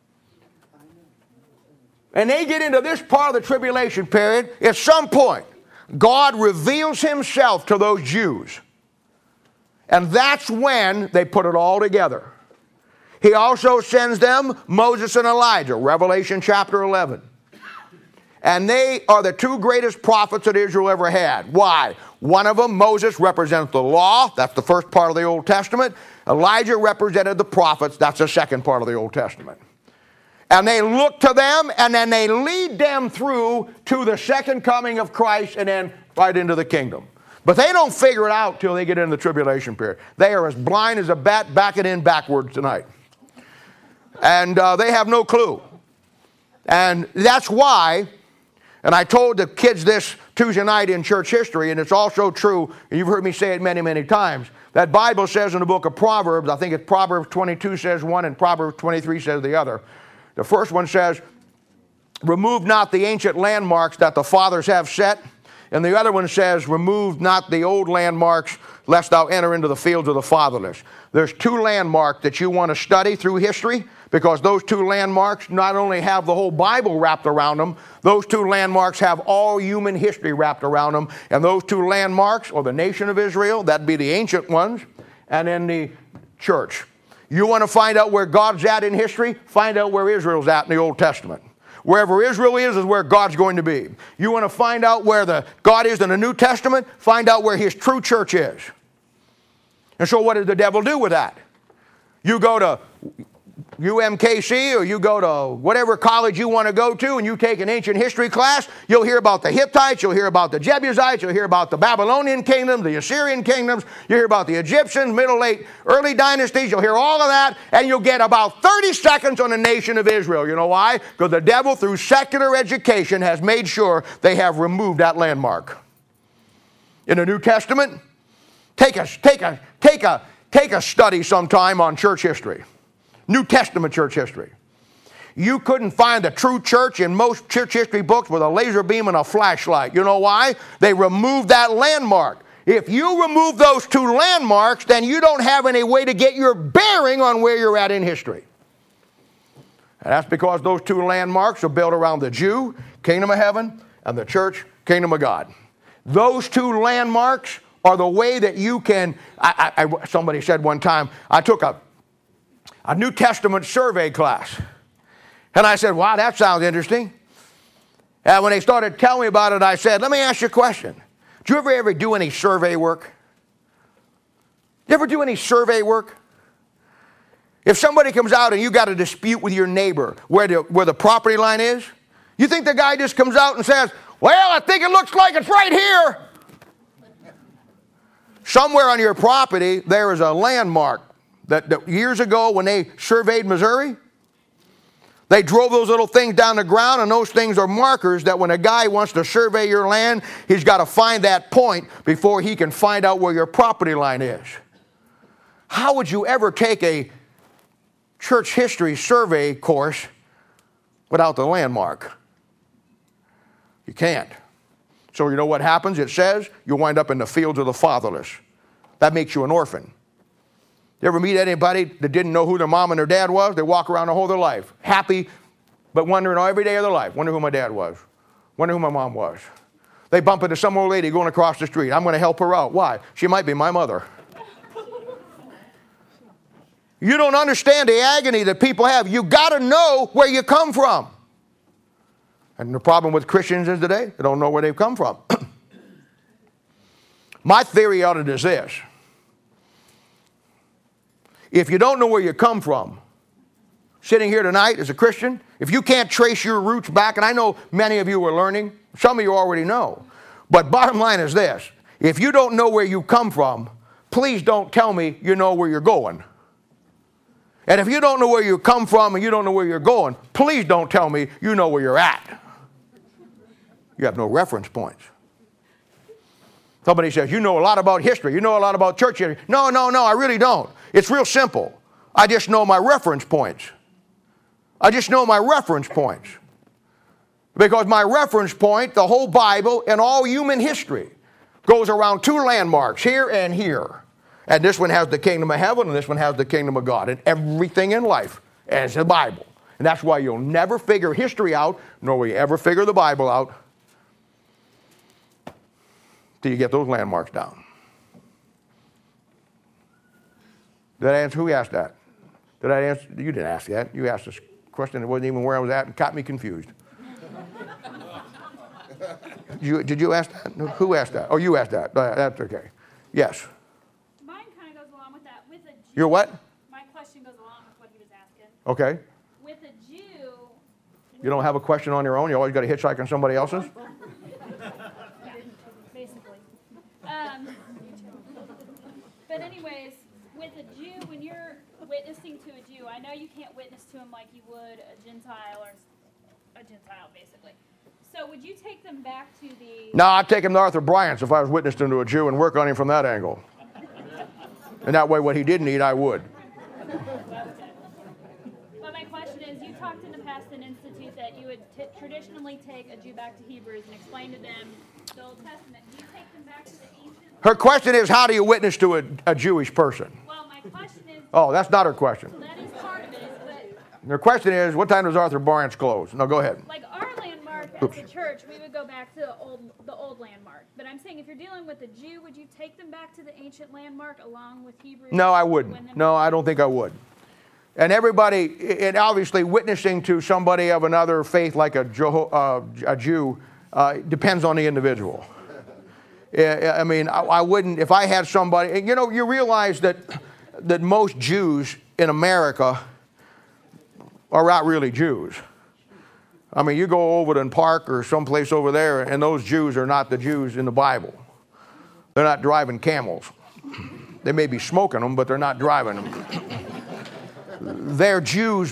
Speaker 1: and they get into this part of the tribulation period, at some point, God reveals himself to those Jews. And that's when they put it all together. He also sends them Moses and Elijah, Revelation chapter 11. And they are the two greatest prophets that Israel ever had. Why? One of them, Moses, represents the law. That's the first part of the Old Testament. Elijah represented the prophets. That's the second part of the Old Testament. And they look to them, and then they lead them through to the second coming of Christ, and then right into the kingdom. But they don't figure it out till they get into the tribulation period. They are as blind as a bat backing in backwards tonight. And they have no clue. And that's why, and I told the kids this Tuesday night in church history, and it's also true, and you've heard me say it many, many times, that Bible says in the book of Proverbs, I think it's Proverbs 22 says one and Proverbs 23 says the other. The first one says, remove not the ancient landmarks that the fathers have set. And the other one says, remove not the old landmarks, lest thou enter into the fields of the fatherless. There's two landmarks that you want to study through history, because those two landmarks not only have the whole Bible wrapped around them, those two landmarks have all human history wrapped around them. And those two landmarks are the nation of Israel, that'd be the ancient ones, and then the church. You want to find out where God's at in history? Find out where Israel's at in the Old Testament. Wherever Israel is where God's going to be. You want to find out where God is in the New Testament? Find out where His true church is. And so what does the devil do with that? You go to UMKC or you go to whatever college you want to go to and you take an ancient history class, you'll hear about the Hittites, you'll hear about the Jebusites, you'll hear about the Babylonian kingdom, the Assyrian kingdoms, you'll hear about the Egyptians, middle, late, early dynasties, you'll hear all of that, and you'll get about 30 seconds on the nation of Israel. You know why? Because the devil, through secular education, has made sure they have removed that landmark. In the New Testament, take a study sometime on church history. New Testament church history. You couldn't find the true church in most church history books with a laser beam and a flashlight. You know why? They removed that landmark. If you remove those two landmarks, then you don't have any way to get your bearing on where you're at in history. And that's because those two landmarks are built around the Jew, kingdom of heaven, and the church, kingdom of God. Those two landmarks are the way that you can, somebody said one time, I took a New Testament survey class. And I said, wow, that sounds interesting. And when they started telling me about it, I said, let me ask you a question. Do you ever do any survey work? You ever do any survey work? If somebody comes out and you got a dispute with your neighbor where the property line is, you think the guy just comes out and says, well, I think it looks like it's right here. Somewhere on your property, there is a landmark that years ago when they surveyed Missouri, they drove those little things down the ground, and those things are markers that when a guy wants to survey your land, he's got to find that point before he can find out where your property line is. How would you ever take a church history survey course without the landmark? You can't. So you know what happens? It says you wind up in the fields of the fatherless. That makes you an orphan. You ever meet anybody that didn't know who their mom and their dad was? They walk around the whole of their life, happy, but wondering every day of their life, wonder who my dad was, wonder who my mom was. They bump into some old lady going across the street. I'm going to help her out. Why? She might be my mother. You don't understand the agony that people have. You got to know where you come from. And the problem with Christians is today, they don't know where they've come from. My theory on it is this. If you don't know where you come from, sitting here tonight as a Christian, if you can't trace your roots back, and I know many of you are learning, some of you already know, but bottom line is this. If you don't know where you come from, please don't tell me you know where you're going. And if you don't know where you come from and you don't know where you're going, please don't tell me you know where you're at. You have no reference points. Somebody says, you know a lot about history. You know a lot about church history. No, I really don't. It's real simple. I just know my reference points. I just know my reference points. Because my reference point, the whole Bible and all human history, goes around two landmarks, here and here. And this one has the kingdom of heaven and this one has the kingdom of God. And everything in life is the Bible. And that's why you'll never figure history out, nor will you ever figure the Bible out, till you get those landmarks down. Did I answer? Who asked that? Did I answer? You didn't ask that. You asked this question that wasn't even where I was at and got me confused. Did you ask that? Who asked that? Oh, you asked that. That's okay. Yes.
Speaker 4: Mine kind of goes along with that. With a Jew,
Speaker 1: Your what?
Speaker 4: my question goes along with what he was asking.
Speaker 1: Okay.
Speaker 4: With a Jew,
Speaker 1: You don't have a question on your own? You always got to hitchhike on somebody else's?
Speaker 4: yeah, basically. But anyways, with a Jew, when you're witnessing to a Jew, I know you can't witness to him like you would a Gentile or a Gentile, basically. So would you take them back to the...
Speaker 1: No, I'd take him to Arthur Bryant's if I was witnessing to a Jew and work on him from that angle. And that way what he didn't eat, I would.
Speaker 4: But my question is, you talked in the past in Institute that you would traditionally take a Jew back to Hebrews and explain to them the Old Testament. Do you take them back to the ancient...
Speaker 1: Her question is, how do you witness to a Jewish person?
Speaker 4: Well, my question is...
Speaker 1: Oh, that's not her question.
Speaker 4: That is part of it, but...
Speaker 1: Her question is, what time does Arthur Bryant's close? No, go ahead.
Speaker 4: Like our landmark as a church, we would go back to the old landmark. But I'm saying if you're dealing with a Jew, would you take them back to the ancient landmark along with Hebrews?
Speaker 1: No, I wouldn't. No, I don't think I would. And everybody, and obviously witnessing to somebody of another faith like a Jew depends on the individual. I mean, I wouldn't, if I had somebody, you know, you realize that most Jews in America are not really Jews. I mean, you go over to Park or someplace over there, and those Jews are not the Jews in the Bible. They're not driving camels. They may be smoking them, but they're not driving them. They're Jews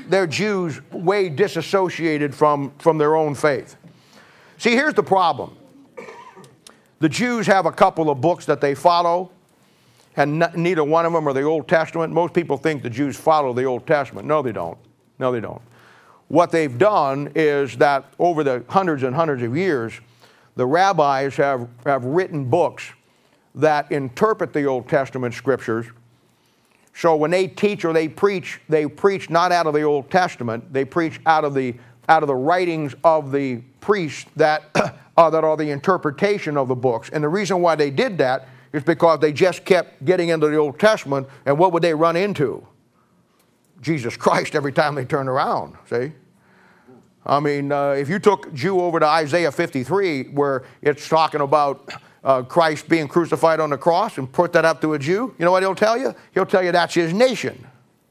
Speaker 1: way disassociated from their own faith. See, here's the problem. The Jews have a couple of books that they follow, and neither one of them are the Old Testament. Most people think the Jews follow the Old Testament. No, they don't. No, they don't. What they've done is that over the hundreds and hundreds of years, the rabbis have written books that interpret the Old Testament scriptures. So when they teach or they preach not out of the Old Testament. They preach out of the writings of the priests that are the interpretation of the books. And the reason why they did that is because they just kept getting into the Old Testament, and what would they run into? Jesus Christ every time they turned around, see? I mean, if you took Jew over to Isaiah 53, where it's talking about Christ being crucified on the cross, and put that up to a Jew, you know what he'll tell you? He'll tell you that's his nation.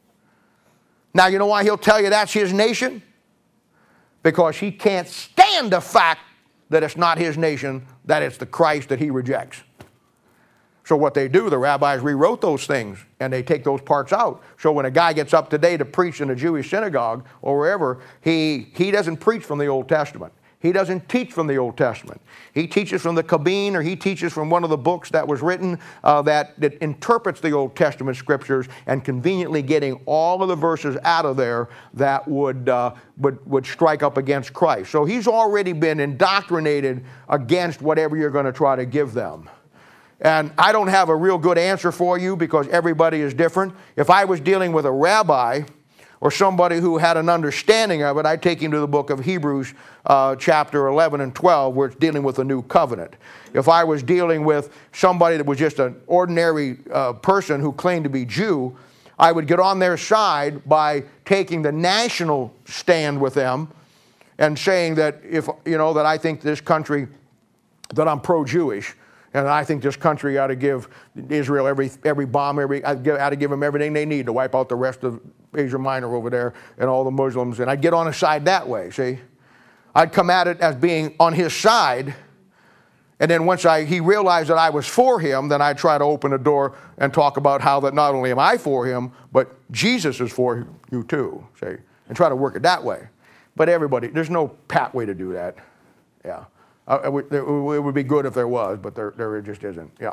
Speaker 1: Now, you know why he'll tell you that's his nation? Because he can't stand the fact that it's not his nation, that it's the Christ that he rejects. So what they do, the rabbis rewrote those things, and they take those parts out. So when a guy gets up today to preach in a Jewish synagogue or wherever, he doesn't preach from the Old Testament. He doesn't teach from the Old Testament. He teaches from the Kabin, or he teaches from one of the books that was written that interprets the Old Testament scriptures, and conveniently getting all of the verses out of there that would strike up against Christ. So he's already been indoctrinated against whatever you're going to try to give them. And I don't have a real good answer for you because everybody is different. If I was dealing with a rabbi or somebody who had an understanding of it, I'd take him to the book of Hebrews chapter 11 and 12, where it's dealing with a new covenant. If I was dealing with somebody that was just an ordinary person who claimed to be Jew, I would get on their side by taking the national stand with them and saying that that I think this country, that I'm pro-Jewish, and I think this country ought to give Israel every bomb, ought to give them everything they need to wipe out the rest of Asia Minor over there and all the Muslims. And I'd get on his side that way, see? I'd come at it as being on his side. And then once he realized that I was for him, then I'd try to open the door and talk about how that not only am I for him, but Jesus is for you too, see? And try to work it that way. But everybody, there's no pat way to do that. Yeah. It would be good if there was, but there just isn't. Yeah.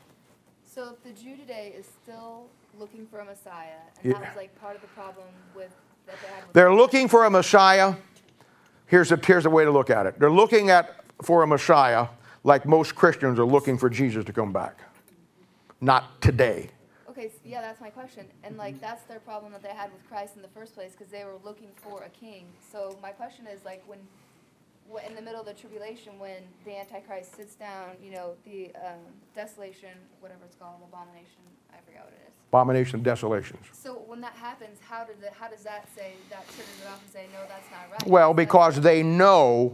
Speaker 6: So if the Jew today is still looking for a Messiah, and that was like part of the problem that they had with
Speaker 1: they're looking for a Messiah. Here's the way to look at it. They're looking for a Messiah like most Christians are looking for Jesus to come back. Not today.
Speaker 6: Okay, so yeah, that's my question. And like that's their problem that they had with Christ in the first place, because they were looking for a king. So my question is, like, when in the middle of the tribulation, when the Antichrist sits down, the desolation, whatever it's called, abomination, I forgot what it is.
Speaker 1: Abomination of desolations.
Speaker 6: So when that happens, how does that say, that triggers it off and say, no, that's not right?
Speaker 1: Well, because they know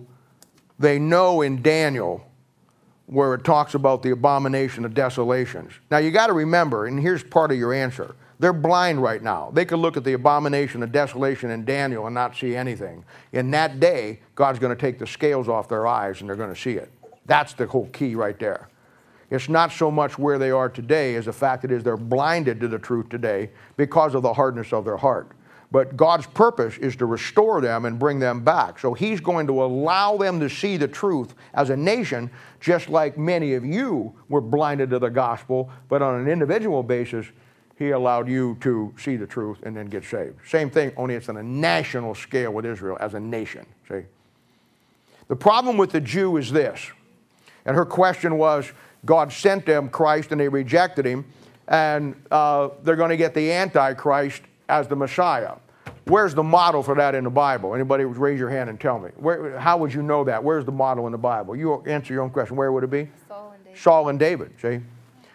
Speaker 1: in Daniel where it talks about the abomination of desolations. Now you got to remember, and here's part of your answer. They're blind right now. They could look at the abomination of desolation in Daniel and not see anything. In that day, God's going to take the scales off their eyes and they're going to see it. That's the whole key right there. It's not so much where they are today as the fact that they're blinded to the truth today because of the hardness of their heart. But God's purpose is to restore them and bring them back. So he's going to allow them to see the truth as a nation, just like many of you were blinded to the gospel, but on an individual basis, he allowed you to see the truth and then get saved. Same thing, only it's on a national scale with Israel as a nation, see? The problem with the Jew is this, and her question was, God sent them Christ and they rejected him, and they're going to get the Antichrist as the Messiah. Where's the model for that in the Bible? Anybody raise your hand and tell me. How would you know that? Where's the model in the Bible? You answer your own question. Where would it be?
Speaker 6: Saul and David.
Speaker 1: Saul and David, see?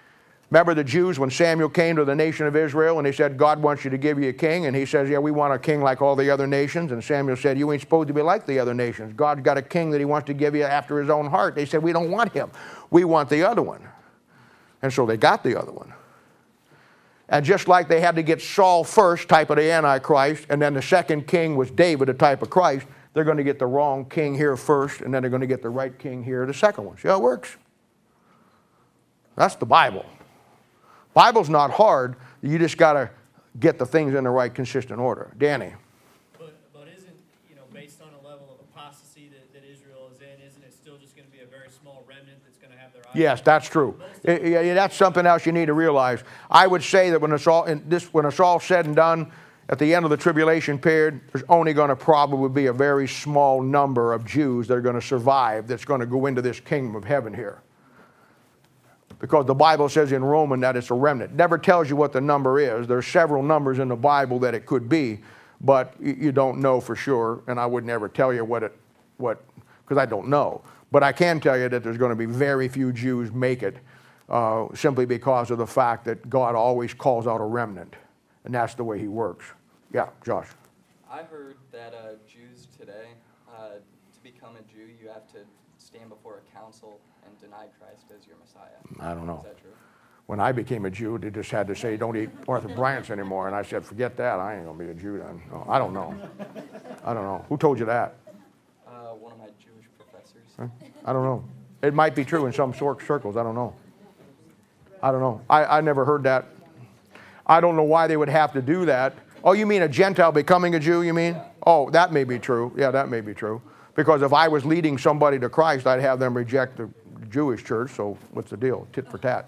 Speaker 1: Remember the Jews when Samuel came to the nation of Israel and they said, God wants you to give you a king. And he says, yeah, we want a king like all the other nations. And Samuel said, you ain't supposed to be like the other nations. God's got a king that he wants to give you after his own heart. They said, we don't want him. We want the other one. And so they got the other one. And just like they had to get Saul first, type of the Antichrist, and then the second king was David, a type of Christ, they're going to get the wrong king here first, and then they're going to get the right king here, the second one. See how it works? That's the Bible. Bible's not hard. You just got to get the things in the right, consistent order. Danny.
Speaker 7: But isn't, based on a level of apostasy that Israel is in, isn't it still just going to be a very small remnant that's going to have their eyes?
Speaker 1: Yes, that's true. That's something else you need to realize. I would say that when it's all said and done, at the end of the tribulation period, there's only going to probably be a very small number of Jews that are going to survive that's going to go into this kingdom of heaven here. Because the Bible says in Romans that it's a remnant. It never tells you what the number is. There's several numbers in the Bible that it could be, but you don't know for sure, and I would never tell you what because I don't know. But I can tell you that there's going to be very few Jews make it simply because of the fact that God always calls out a remnant, and that's the way he works. Yeah, Josh.
Speaker 5: I heard that Jews today, to become a Jew, you have to stand before a council and deny Christ as your Messiah.
Speaker 1: I don't know.
Speaker 5: Is that true?
Speaker 1: When I became a Jew, they just had to say, don't eat Arthur Bryant's anymore. And I said, forget that. I ain't going to be a Jew then. No, I don't know. I don't know. Who told you that?
Speaker 5: One of my Jewish professors.
Speaker 1: Huh? I don't know. It might be true in some circles. I don't know. I don't know. I never heard that. I don't know why they would have to do that. Oh, you mean a Gentile becoming a Jew, you mean? Oh, that may be true. Yeah, that may be true. Because if I was leading somebody to Christ, I'd have them reject the Jewish church, so what's the deal? Tit for tat.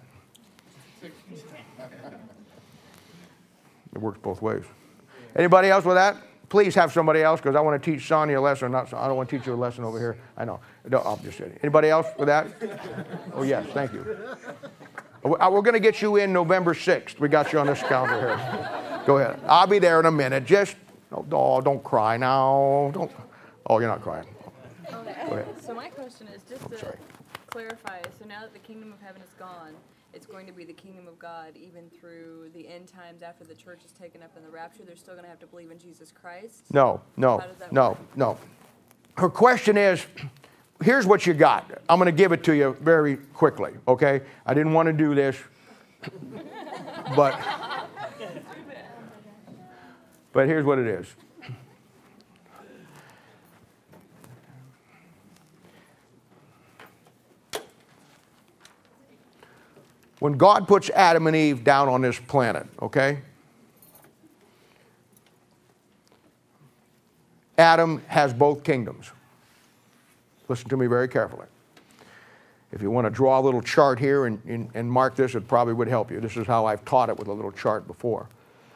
Speaker 1: It works both ways. Anybody else with that? Please have somebody else, because I want to teach Sonia a lesson. I don't want to teach you a lesson over here. I know. No, I'm just kidding. Anybody else with that? Oh, yes, thank you. We're going to get you in November 6th. We got you on this calendar here. Go ahead. I'll be there in a minute. Just, don't cry now. Don't. Oh, you're not crying. Go ahead.
Speaker 8: So my question is just to clarify. So now that the kingdom of heaven is gone, it's going to be the kingdom of God even through the end times after the church is taken up in the rapture. They're still going to have to believe in Jesus Christ?
Speaker 1: No. Her question is, here's what you got. I'm going to give it to you very quickly, okay? I didn't want to do this, but here's what it is. When God puts Adam and Eve down on this planet, okay? Adam has both kingdoms. Listen to me very carefully. If you want to draw a little chart here and mark this, it probably would help you. This is how I've taught it with a little chart before.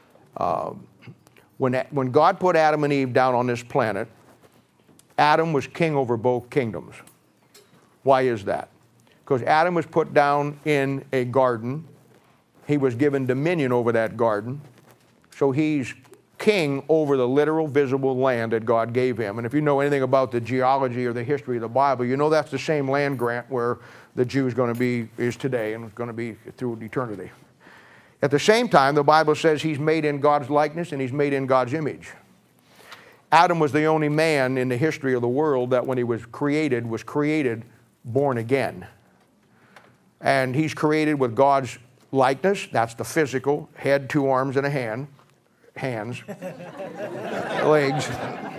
Speaker 1: When God put Adam and Eve down on this planet, Adam was king over both kingdoms. Why is that? Because Adam was put down in a garden. He was given dominion over that garden. So he's king over the literal, visible land that God gave him. And if you know anything about the geology or the history of the Bible, you know that's the same land grant where the Jew is today and is going to be through eternity. At the same time, the Bible says he's made in God's likeness and he's made in God's image. Adam was the only man in the history of the world that when he was created born again. And he's created with God's likeness. That's the physical, head, 2 arms, and a hands, legs.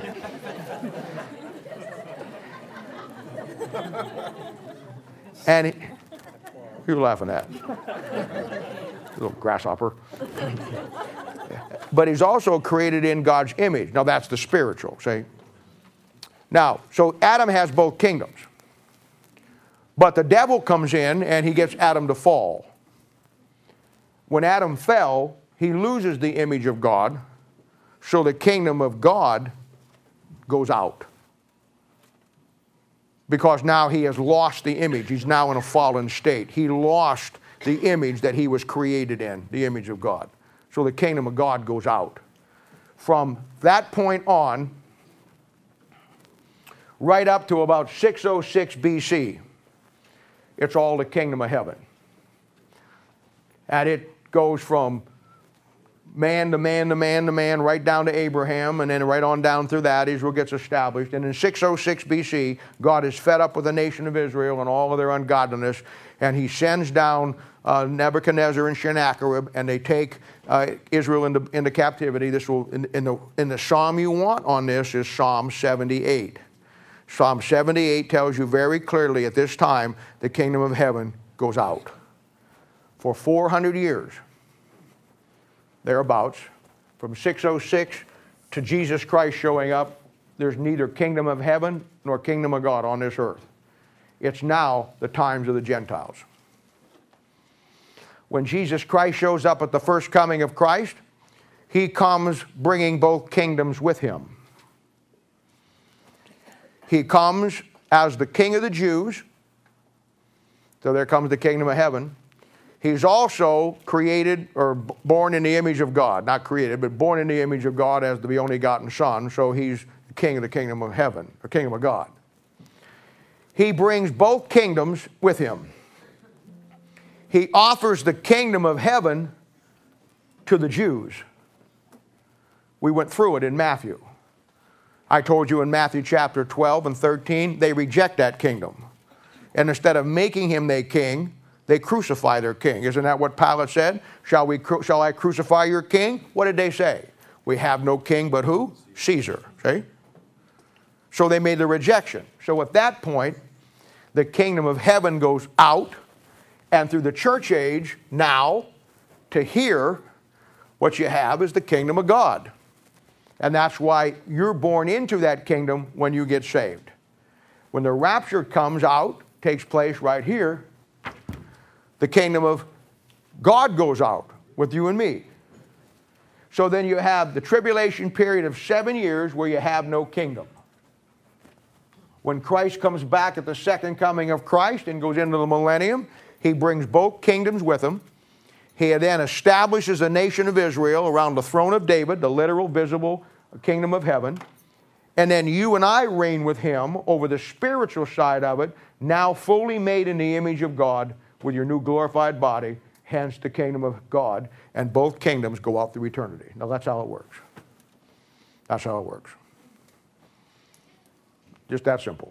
Speaker 1: And who are you laughing at? Little grasshopper. But he's also created in God's image. Now that's the spiritual, see? Now, so Adam has both kingdoms. But the devil comes in and he gets Adam to fall. When Adam fell, he loses the image of God, so the kingdom of God goes out. Because now he has lost the image. He's now in a fallen state. He lost the image that he was created in, the image of God. So the kingdom of God goes out. From that point on, right up to about 606 BC, it's all the kingdom of heaven. And it goes from man to man to man to man, right down to Abraham, and then right on down through that, Israel gets established. And in 606 BC, God is fed up with the nation of Israel and all of their ungodliness, and he sends down Nebuchadnezzar and Sennacherib, and they take Israel into captivity. This will in the psalm you want on this is Psalm 78. Psalm 78 tells you very clearly at this time the kingdom of heaven goes out. For 400 years, thereabouts, from 606 to Jesus Christ showing up, there's neither kingdom of heaven nor kingdom of God on this earth. It's now the times of the Gentiles. When Jesus Christ shows up at the first coming of Christ, he comes bringing both kingdoms with him. He comes as the King of the Jews, so there comes the kingdom of heaven. He's also created or born in the image of God. Not created, but born in the image of God as the only begotten Son. So he's the king of the kingdom of heaven, or kingdom of God. He brings both kingdoms with him. He offers the kingdom of heaven to the Jews. We went through it in Matthew. I told you in Matthew chapter 12 and 13, they reject that kingdom. And instead of making him their king, they crucify their king. Isn't that what Pilate said? Shall I crucify your king? What did they say? We have no king but who? Caesar. See? So they made the rejection. So at that point, the kingdom of heaven goes out, and through the church age, now, to here, what you have is the kingdom of God. And that's why you're born into that kingdom when you get saved. When the rapture comes out, takes place right here, the kingdom of God goes out with you and me. So then you have the tribulation period of 7 years where you have no kingdom. When Christ comes back at the second coming of Christ and goes into the millennium, he brings both kingdoms with him. He then establishes a nation of Israel around the throne of David, the literal, visible kingdom of heaven. And then you and I reign with him over the spiritual side of it, now fully made in the image of God with your new glorified body, hence the kingdom of God, and both kingdoms go out through eternity. Now that's how it works. That's how it works. Just that simple.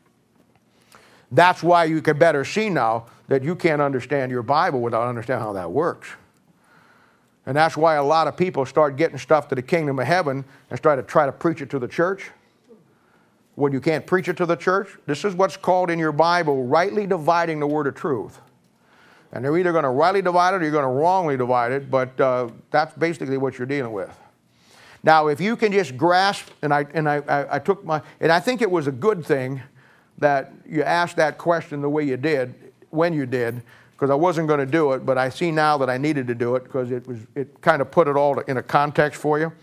Speaker 1: That's why you can better see now that you can't understand your Bible without understanding how that works. And that's why a lot of people start getting stuff to the kingdom of heaven and try to preach it to the church. When you can't preach it to the church, this is what's called in your Bible rightly dividing the word of truth. And they're either going to rightly divide it or you're going to wrongly divide it, but that's basically what you're dealing with. Now, if you can just grasp, and I think it was a good thing that you asked that question the way you did, when you did, because I wasn't going to do it, but I see now that I needed to do it because it kind of put it all in a context for you.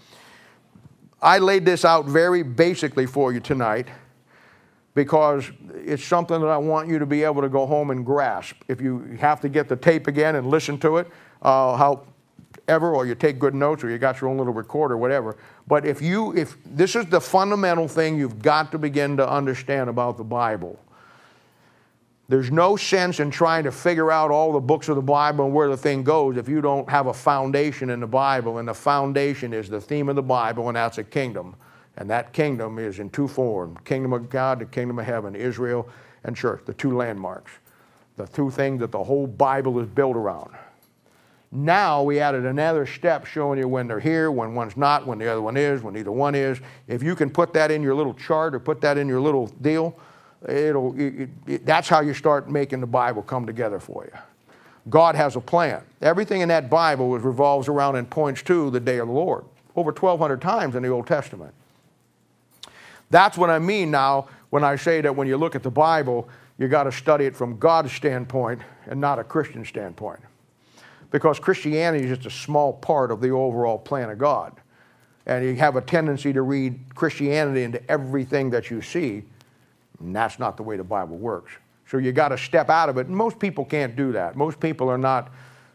Speaker 1: I laid this out very basically for you tonight because it's something that I want you to be able to go home and grasp. If you have to get the tape again and listen to it, however, or you take good notes or you got your own little recorder, whatever. But if this is the fundamental thing you've got to begin to understand about the Bible. There's no sense in trying to figure out all the books of the Bible and where the thing goes if you don't have a foundation in the Bible. And the foundation is the theme of the Bible, and that's a kingdom. And that kingdom is in two forms: kingdom of God, the kingdom of heaven, Israel and church, the two landmarks, the two things that the whole Bible is built around. Now we added another step showing you when they're here, when one's not, when the other one is, when neither one is. If you can put that in your little chart or put that in your little deal, that's how you start making the Bible come together for you. God has a plan. Everything in that Bible revolves around and points to the day of the Lord. Over 1,200 times in the Old Testament. That's what I mean now when I say that when you look at the Bible, you got to study it from God's standpoint and not a Christian standpoint. Because Christianity is just a small part of the overall plan of God. And you have a tendency to read Christianity into everything that you see, and that's not the way the Bible works. So you got to step out of it. And most people can't do that. Most people are not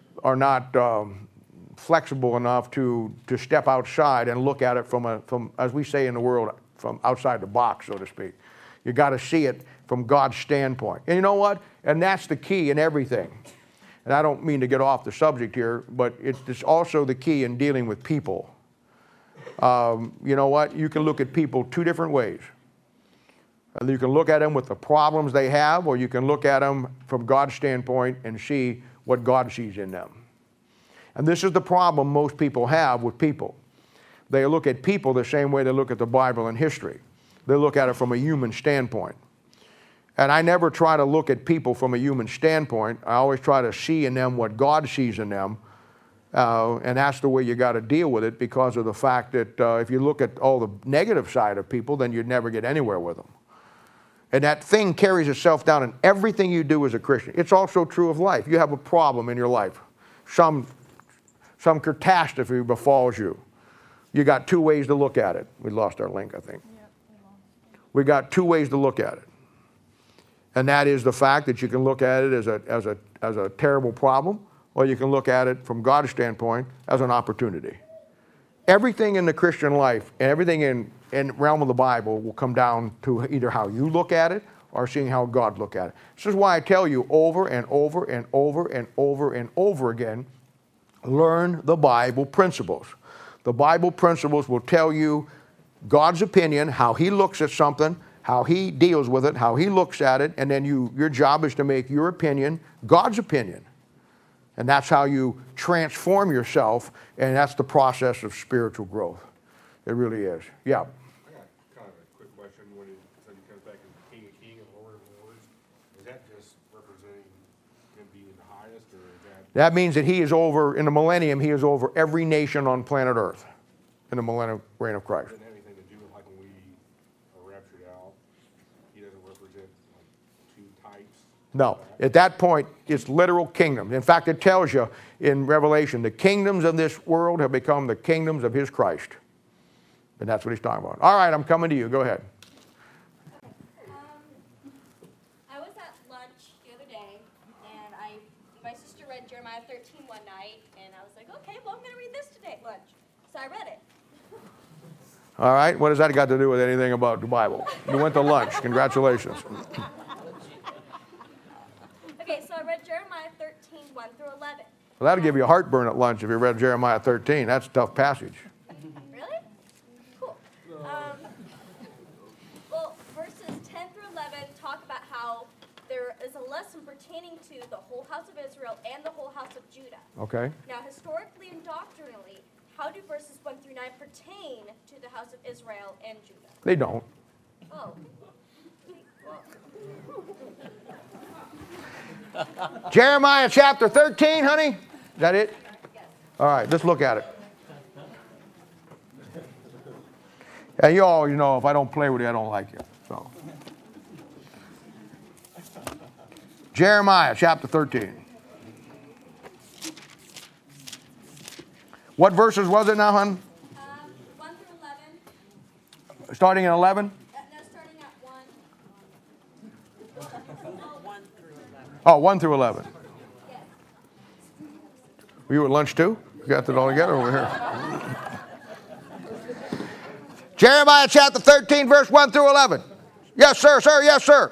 Speaker 1: flexible enough to step outside and look at it from, as we say in the world, from outside the box, so to speak. You got to see it from God's standpoint. And you know what? And that's the key in everything. and I don't mean to get off the subject here, but it's also the key in dealing with people. You know what? You can look at people two different ways. You can look at them with the problems they have, or you can look at them from God's standpoint and see what God sees in them. And this is the problem most people have with people. They look at people the same way they look at the Bible and history. They look at it from a human standpoint. And I never try to look at people from a human standpoint. I always try to see in them what God sees in them. And that's the way you got to deal with it, because of the fact that if you look at all the negative side of people, then you'd never get anywhere with them. And that thing carries itself down in everything you do as a Christian. It's also true of life. You have a problem in your life. Some catastrophe befalls you. You got two ways to look at it. We lost our link, I think. We got two ways to look at it. And that is the fact that you can look at it as a terrible problem, or you can look at it from God's standpoint as an opportunity. Everything in the Christian life and everything in the realm of the Bible will come down to either how you look at it or seeing how God look at it. This is why I tell you over and over and over and over and over again, learn the Bible principles. The Bible principles will tell you God's opinion, how He looks at something, how He deals with it, how He looks at it, and then your job is to make your opinion God's opinion. And that's how you transform yourself, and that's the process of spiritual growth. It really is. Yeah.
Speaker 9: I got kind of a quick question. When he said he comes back as the King of Kings and Lord of Lords, is that just representing Him being the highest, or is that...
Speaker 1: That means that He is over, in the millennium, He is over every nation on planet Earth in the millennium reign of Christ.
Speaker 9: Doesn't have anything to do with like when we are raptured out. He doesn't represent like two types.
Speaker 1: No. At that point, it's literal kingdom. In fact, it tells you in Revelation, the kingdoms of this world have become the kingdoms of His Christ. And that's what He's talking about. All right, I'm coming to you. Go ahead.
Speaker 10: I was at lunch the other day, and my sister read Jeremiah 13 one night, and I was like, okay, well, I'm going to read this today at lunch. So I read it.
Speaker 1: All right, what has that got to do with anything about the Bible? You went to lunch. Congratulations.
Speaker 10: Okay, so I read Jeremiah 13, 1 through 11.
Speaker 1: Well, that'll give you a heartburn at lunch if you read Jeremiah 13. That's a tough passage.
Speaker 10: Really? Cool. Well, verses 10 through 11 talk about how there is a lesson pertaining to the whole house of Israel and the whole house of Judah.
Speaker 1: Okay.
Speaker 10: Now, historically and doctrinally, how do verses 1 through 9 pertain to the house of Israel and Judah?
Speaker 1: They don't.
Speaker 10: Oh.
Speaker 1: Jeremiah chapter 13, honey? Is that it?
Speaker 10: Yes.
Speaker 1: All right, let's look at it. And you all, know, if I don't play with you, I don't like you. So, Jeremiah chapter 13. What verses was it now, hon?
Speaker 10: 1 through 11.
Speaker 1: Starting in 11?
Speaker 10: No, starting at 1.
Speaker 1: Oh, 1 through 11.
Speaker 10: Yes.
Speaker 1: Were you at lunch too? You got that all together over here. Jeremiah chapter 13, verse 1 through 11. Yes, sir, sir, yes, sir.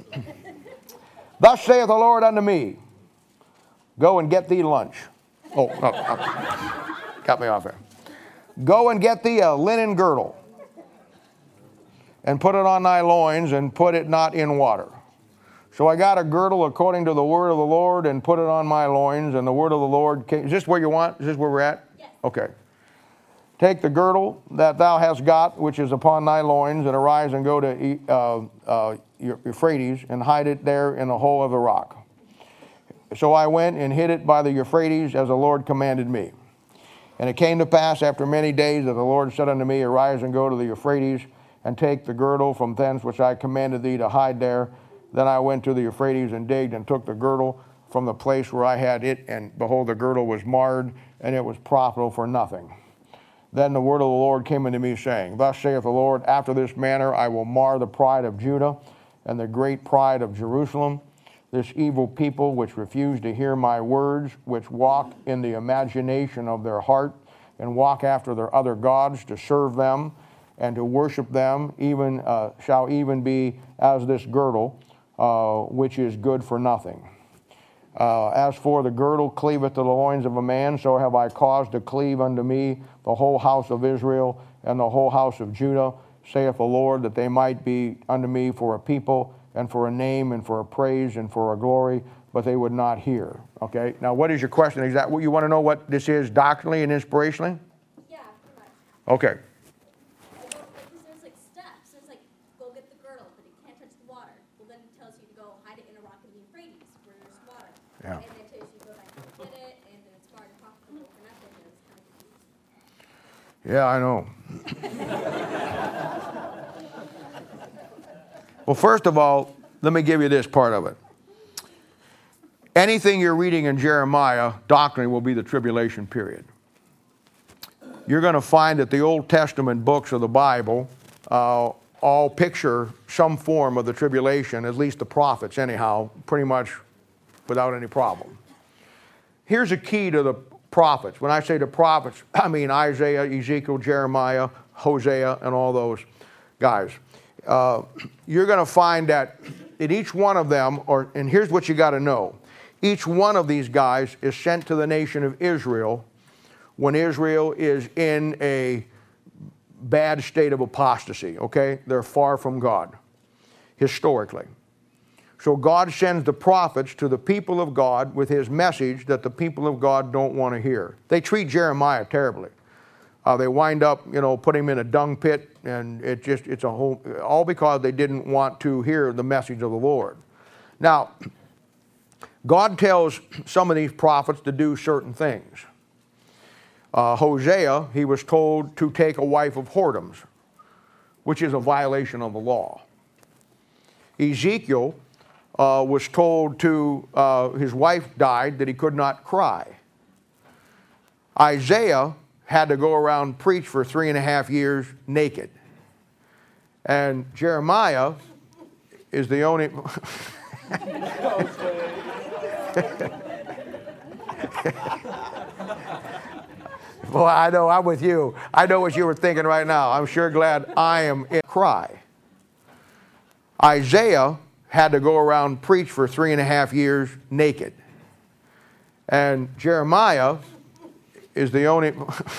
Speaker 1: Thus saith the Lord unto me, go and get thee lunch. Oh, no, got me off there. Go and get thee a linen girdle, and put it on thy loins, and put it not in water. So I got a girdle according to the word of the Lord, and put it on my loins, and the word of the Lord came. Is this where you want? Is this where we're at?
Speaker 10: Yes.
Speaker 1: Okay. Take the girdle that thou hast got, which is upon thy loins, and arise and go to Euphrates, and hide it there in the hole of the rock. So I went and hid it by the Euphrates, as the Lord commanded me. And it came to pass after many days that the Lord said unto me, arise and go to the Euphrates, and take the girdle from thence which I commanded thee to hide there. Then I went to the Euphrates and digged, and took the girdle from the place where I had it, and behold, the girdle was marred, and it was profitable for nothing. Then the word of the Lord came unto me, saying, thus saith the Lord, after this manner I will mar the pride of Judah, and the great pride of Jerusalem, this evil people which refuse to hear my words, which walk in the imagination of their heart, and walk after their other gods, to serve them and to worship them, even shall even be as this girdle, which is good for nothing. As for the girdle cleaveth to the loins of a man, so have I caused to cleave unto me the whole house of Israel and the whole house of Judah, saith the Lord, that they might be unto me for a people and for a name and for a praise and for a glory, but they would not hear. Okay, now what is your question? Is that what you want to know, what this is doctrinally and inspirationally?
Speaker 10: Yeah, pretty much.
Speaker 1: Okay.
Speaker 10: Because there's like steps. There's like, go get the girdle, but you can't touch the water. Well, then it tells you to go hide it in a rock in the Euphrates where there's water.
Speaker 1: Yeah.
Speaker 10: And then it tells you to go back and get it, and then it's far and profitable for nothing, and it's kind of confusing.
Speaker 1: Yeah, I know. Well, first of all, let me give you this part of it. Anything you're reading in Jeremiah, doctrinally, will be the tribulation period. You're going to find that the Old Testament books of the Bible all picture some form of the tribulation, at least the prophets anyhow, pretty much without any problem. Here's a key to the prophets. When I say the prophets, I mean Isaiah, Ezekiel, Jeremiah, Hosea, and all those guys. You're going to find that in each one of them, and here's what you got to know. Each one of these guys is sent to the nation of Israel when Israel is in a bad state of apostasy, okay? They're far from God, historically. So God sends the prophets to the people of God with his message that the people of God don't want to hear. They treat Jeremiah terribly. They wind up, put him in a dung pit, and it's a whole, all because they didn't want to hear the message of the Lord. Now, God tells some of these prophets to do certain things. Hosea, he was told to take a wife of whoredoms, which is a violation of the law. Ezekiel was told to, his wife died, that he could not cry. Isaiah had to go around preach for 3.5 years naked. And Jeremiah is the only... Boy, I know, I'm with you. I know what you were thinking right now. I'm sure glad I am in cry. Isaiah had to go around preach for 3.5 years naked. And Jeremiah is the only...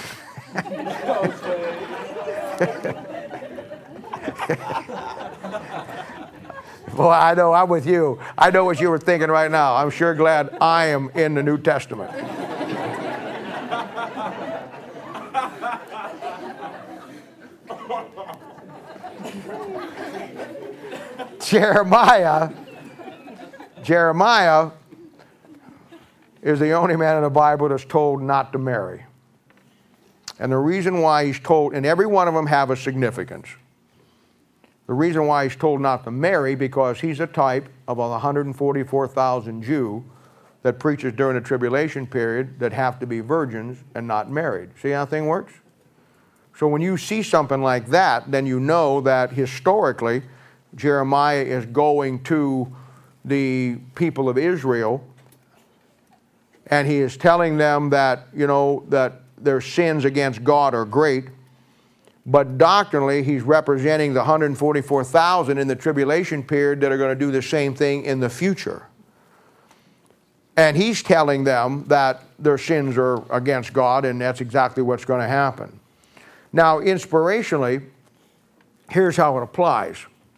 Speaker 1: Boy, I know, I'm with you. I know what you were thinking right now. I'm sure glad I am in the New Testament. Jeremiah is the only man in the Bible that's told not to marry. And the reason why he's told, and every one of them have a significance. The reason why he's told not to marry, because he's a type of a 144,000 Jew that preaches during the tribulation period that have to be virgins and not married. See how the thing works? So when you see something like that, then you know that historically Jeremiah is going to the people of Israel, and he is telling them that, that their sins against God are great, but doctrinally he's representing the 144,000 in the tribulation period that are going to do the same thing in the future. And he's telling them that their sins are against God, and that's exactly what's going to happen. Now, inspirationally, here's how it applies.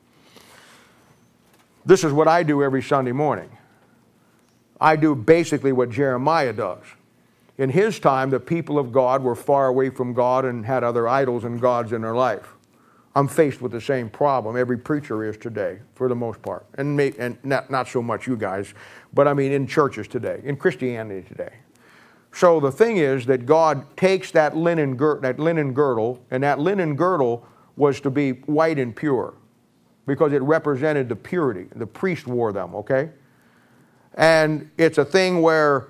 Speaker 1: This is what I do every Sunday morning. I do basically what Jeremiah does. In his time, the people of God were far away from God and had other idols and gods in their life. I'm faced with the same problem. Every preacher is today, for the most part. And not so much you guys, but I mean in churches today, in Christianity today. So the thing is that God takes that linen girdle, and that linen girdle was to be white and pure because it represented the purity. The priest wore them, okay? And it's a thing where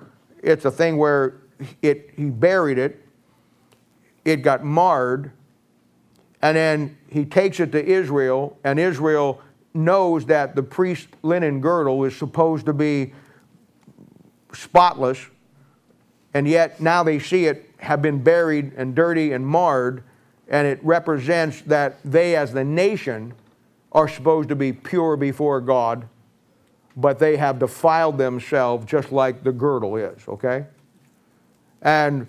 Speaker 1: he buried it, it got marred, and then he takes it to Israel, and Israel knows that the priest's linen girdle is supposed to be spotless, and yet now they see it have been buried and dirty and marred, and it represents that they as the nation are supposed to be pure before God but they have defiled themselves just like the girdle is, okay? And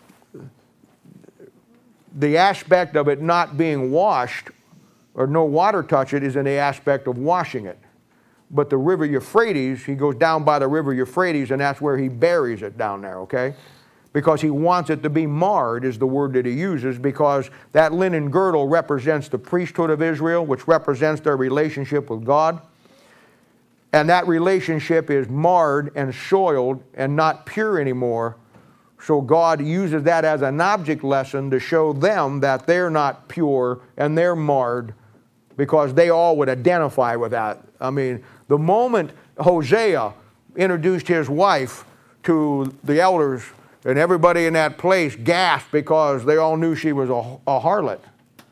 Speaker 1: the aspect of it not being washed or no water touch it is in the aspect of washing it. But the river Euphrates, he goes down by the river Euphrates, and that's where he buries it down there, okay? Because he wants it to be marred is the word that he uses, because that linen girdle represents the priesthood of Israel, which represents their relationship with God. And that relationship is marred and soiled and not pure anymore. So God uses that as an object lesson to show them that they're not pure and they're marred, because they all would identify with that. I mean, the moment Hosea introduced his wife to the elders, and everybody in that place gasped because they all knew she was a harlot.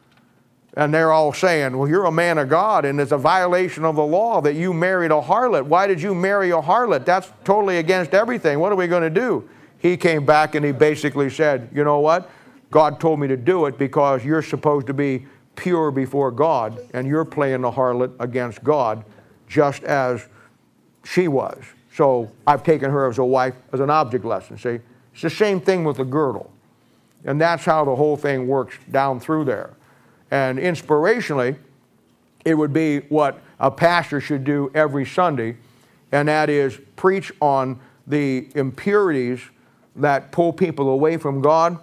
Speaker 1: And they're all saying, well, you're a man of God, and it's a violation of the law that you married a harlot. Why did you marry a harlot? That's totally against everything. What are we going to do? He came back and he basically said, you know what? God told me to do it because you're supposed to be pure before God, and you're playing the harlot against God just as she was. So I've taken her as a wife as an object lesson, see? It's the same thing with the girdle. And that's how the whole thing works down through there. And inspirationally, it would be what a pastor should do every Sunday, and that is preach on the impurities that pull people away from God.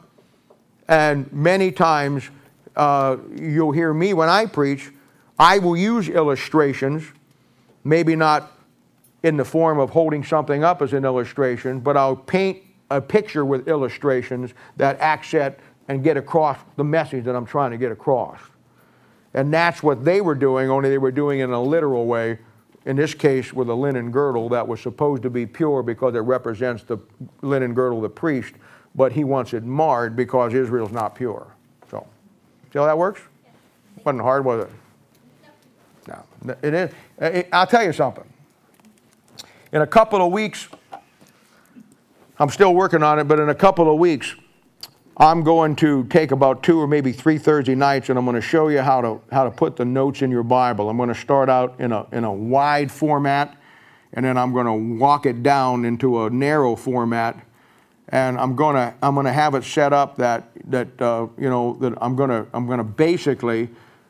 Speaker 1: And many times you'll hear me when I preach, I will use illustrations, maybe not in the form of holding something up as an illustration, but I'll paint a picture with illustrations that accent and get across the message that I'm trying to get across. And that's what they were doing, only they were doing it in a literal way, in this case with a linen girdle that was supposed to be pure because it represents the linen girdle of the priest, but he wants it marred because Israel's not pure. So, see how that works? Wasn't hard, was it? No. It is. I'll tell you something. In a couple of weeks, I'm still working on it, but in a couple of weeks, I'm going to take about 2 or maybe 3 Thursday nights, and I'm going to show you how to put the notes in your Bible. I'm going to start out in a wide format, and then I'm going to walk it down into a narrow format, and I'm going to have it set up that I'm going to basically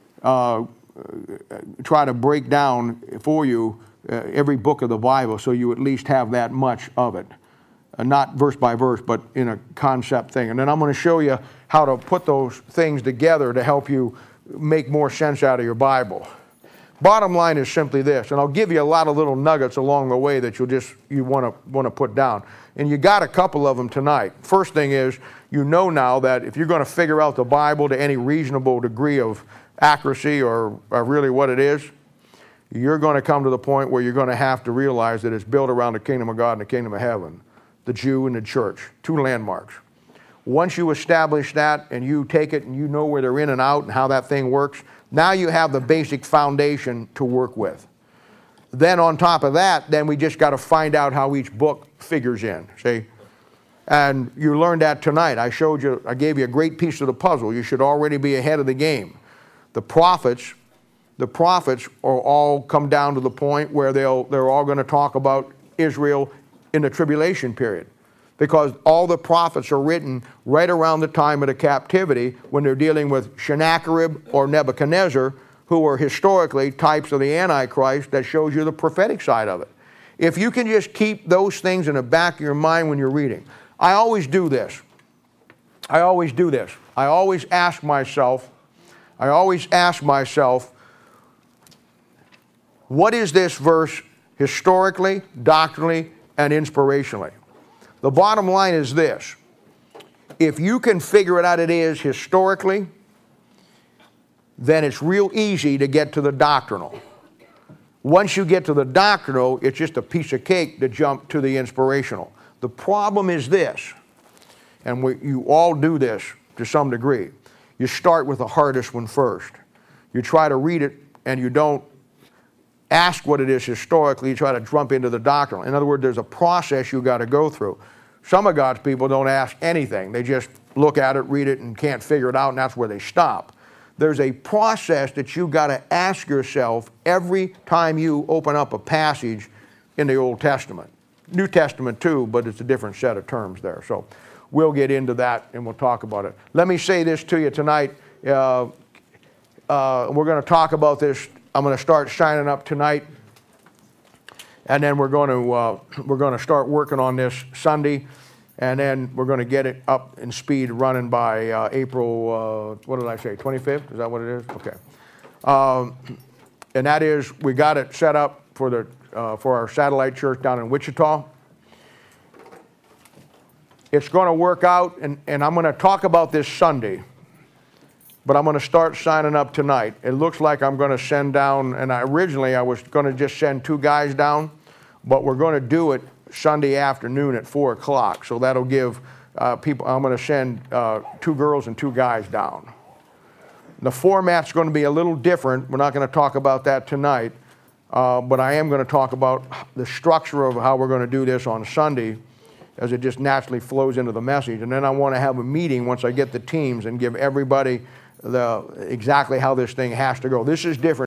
Speaker 1: try to break down for you every book of the Bible, so you at least have that much of it. Not verse by verse, but in a concept thing. And then I'm going to show you how to put those things together to help you make more sense out of your Bible. Bottom line is simply this, and I'll give you a lot of little nuggets along the way that you want to put down. And you got a couple of them tonight. First thing is, you know now that if you're going to figure out the Bible to any reasonable degree of accuracy or really what it is, you're going to come to the point where you're going to have to realize that it's built around the kingdom of God and the kingdom of heaven. The Jew and the church, 2 landmarks. Once you establish that and you take it and you know where they're in and out and how that thing works, now you have the basic foundation to work with. Then on top of that, then we just got to find out how each book figures in, see? And you learned that tonight. I gave you a great piece of the puzzle. You should already be ahead of the game. The prophets are all come down to the point where they're all going to talk about Israel in the tribulation period, because all the prophets are written right around the time of the captivity when they're dealing with Sennacherib or Nebuchadnezzar, who are historically types of the Antichrist. That shows you the prophetic side of it. If you can just keep those things in the back of your mind when you're reading. I always do this. I always ask myself, what is this verse historically, doctrinally, and inspirationally? The bottom line is this. If you can figure it out it is historically, then it's real easy to get to the doctrinal. Once you get to the doctrinal, it's just a piece of cake to jump to the inspirational. The problem is this, and you all do this to some degree. You start with the hardest one first. You try to read it and you don't ask what it is historically, you try to jump into the doctrinal. In other words, there's a process you got to go through. Some of God's people don't ask anything. They just look at it, read it, and can't figure it out, and that's where they stop. There's a process that you got to ask yourself every time you open up a passage in the Old Testament. New Testament too, but it's a different set of terms there. So we'll get into that and we'll talk about it. Let me say this to you tonight. We're going to talk about this. I'm going to start signing up tonight, and then we're going to start working on this Sunday, and then we're going to get it up in speed running by April. What did I say? 25th? Is that what it is? Okay. And that is, we got it set up for our satellite church down in Wichita. It's going to work out, and I'm going to talk about this Sunday, but I'm going to start signing up tonight. It looks like I'm going to send down, and originally I was going to just send 2 guys down, but we're going to do it Sunday afternoon at 4 o'clock. So that'll give people, I'm going to send 2 girls and 2 guys down. The format's going to be a little different. We're not going to talk about that tonight, but I am going to talk about the structure of how we're going to do this on Sunday, as it just naturally flows into the message. And then I want to have a meeting once I get the teams and give everybody exactly how this thing has to go. This is different.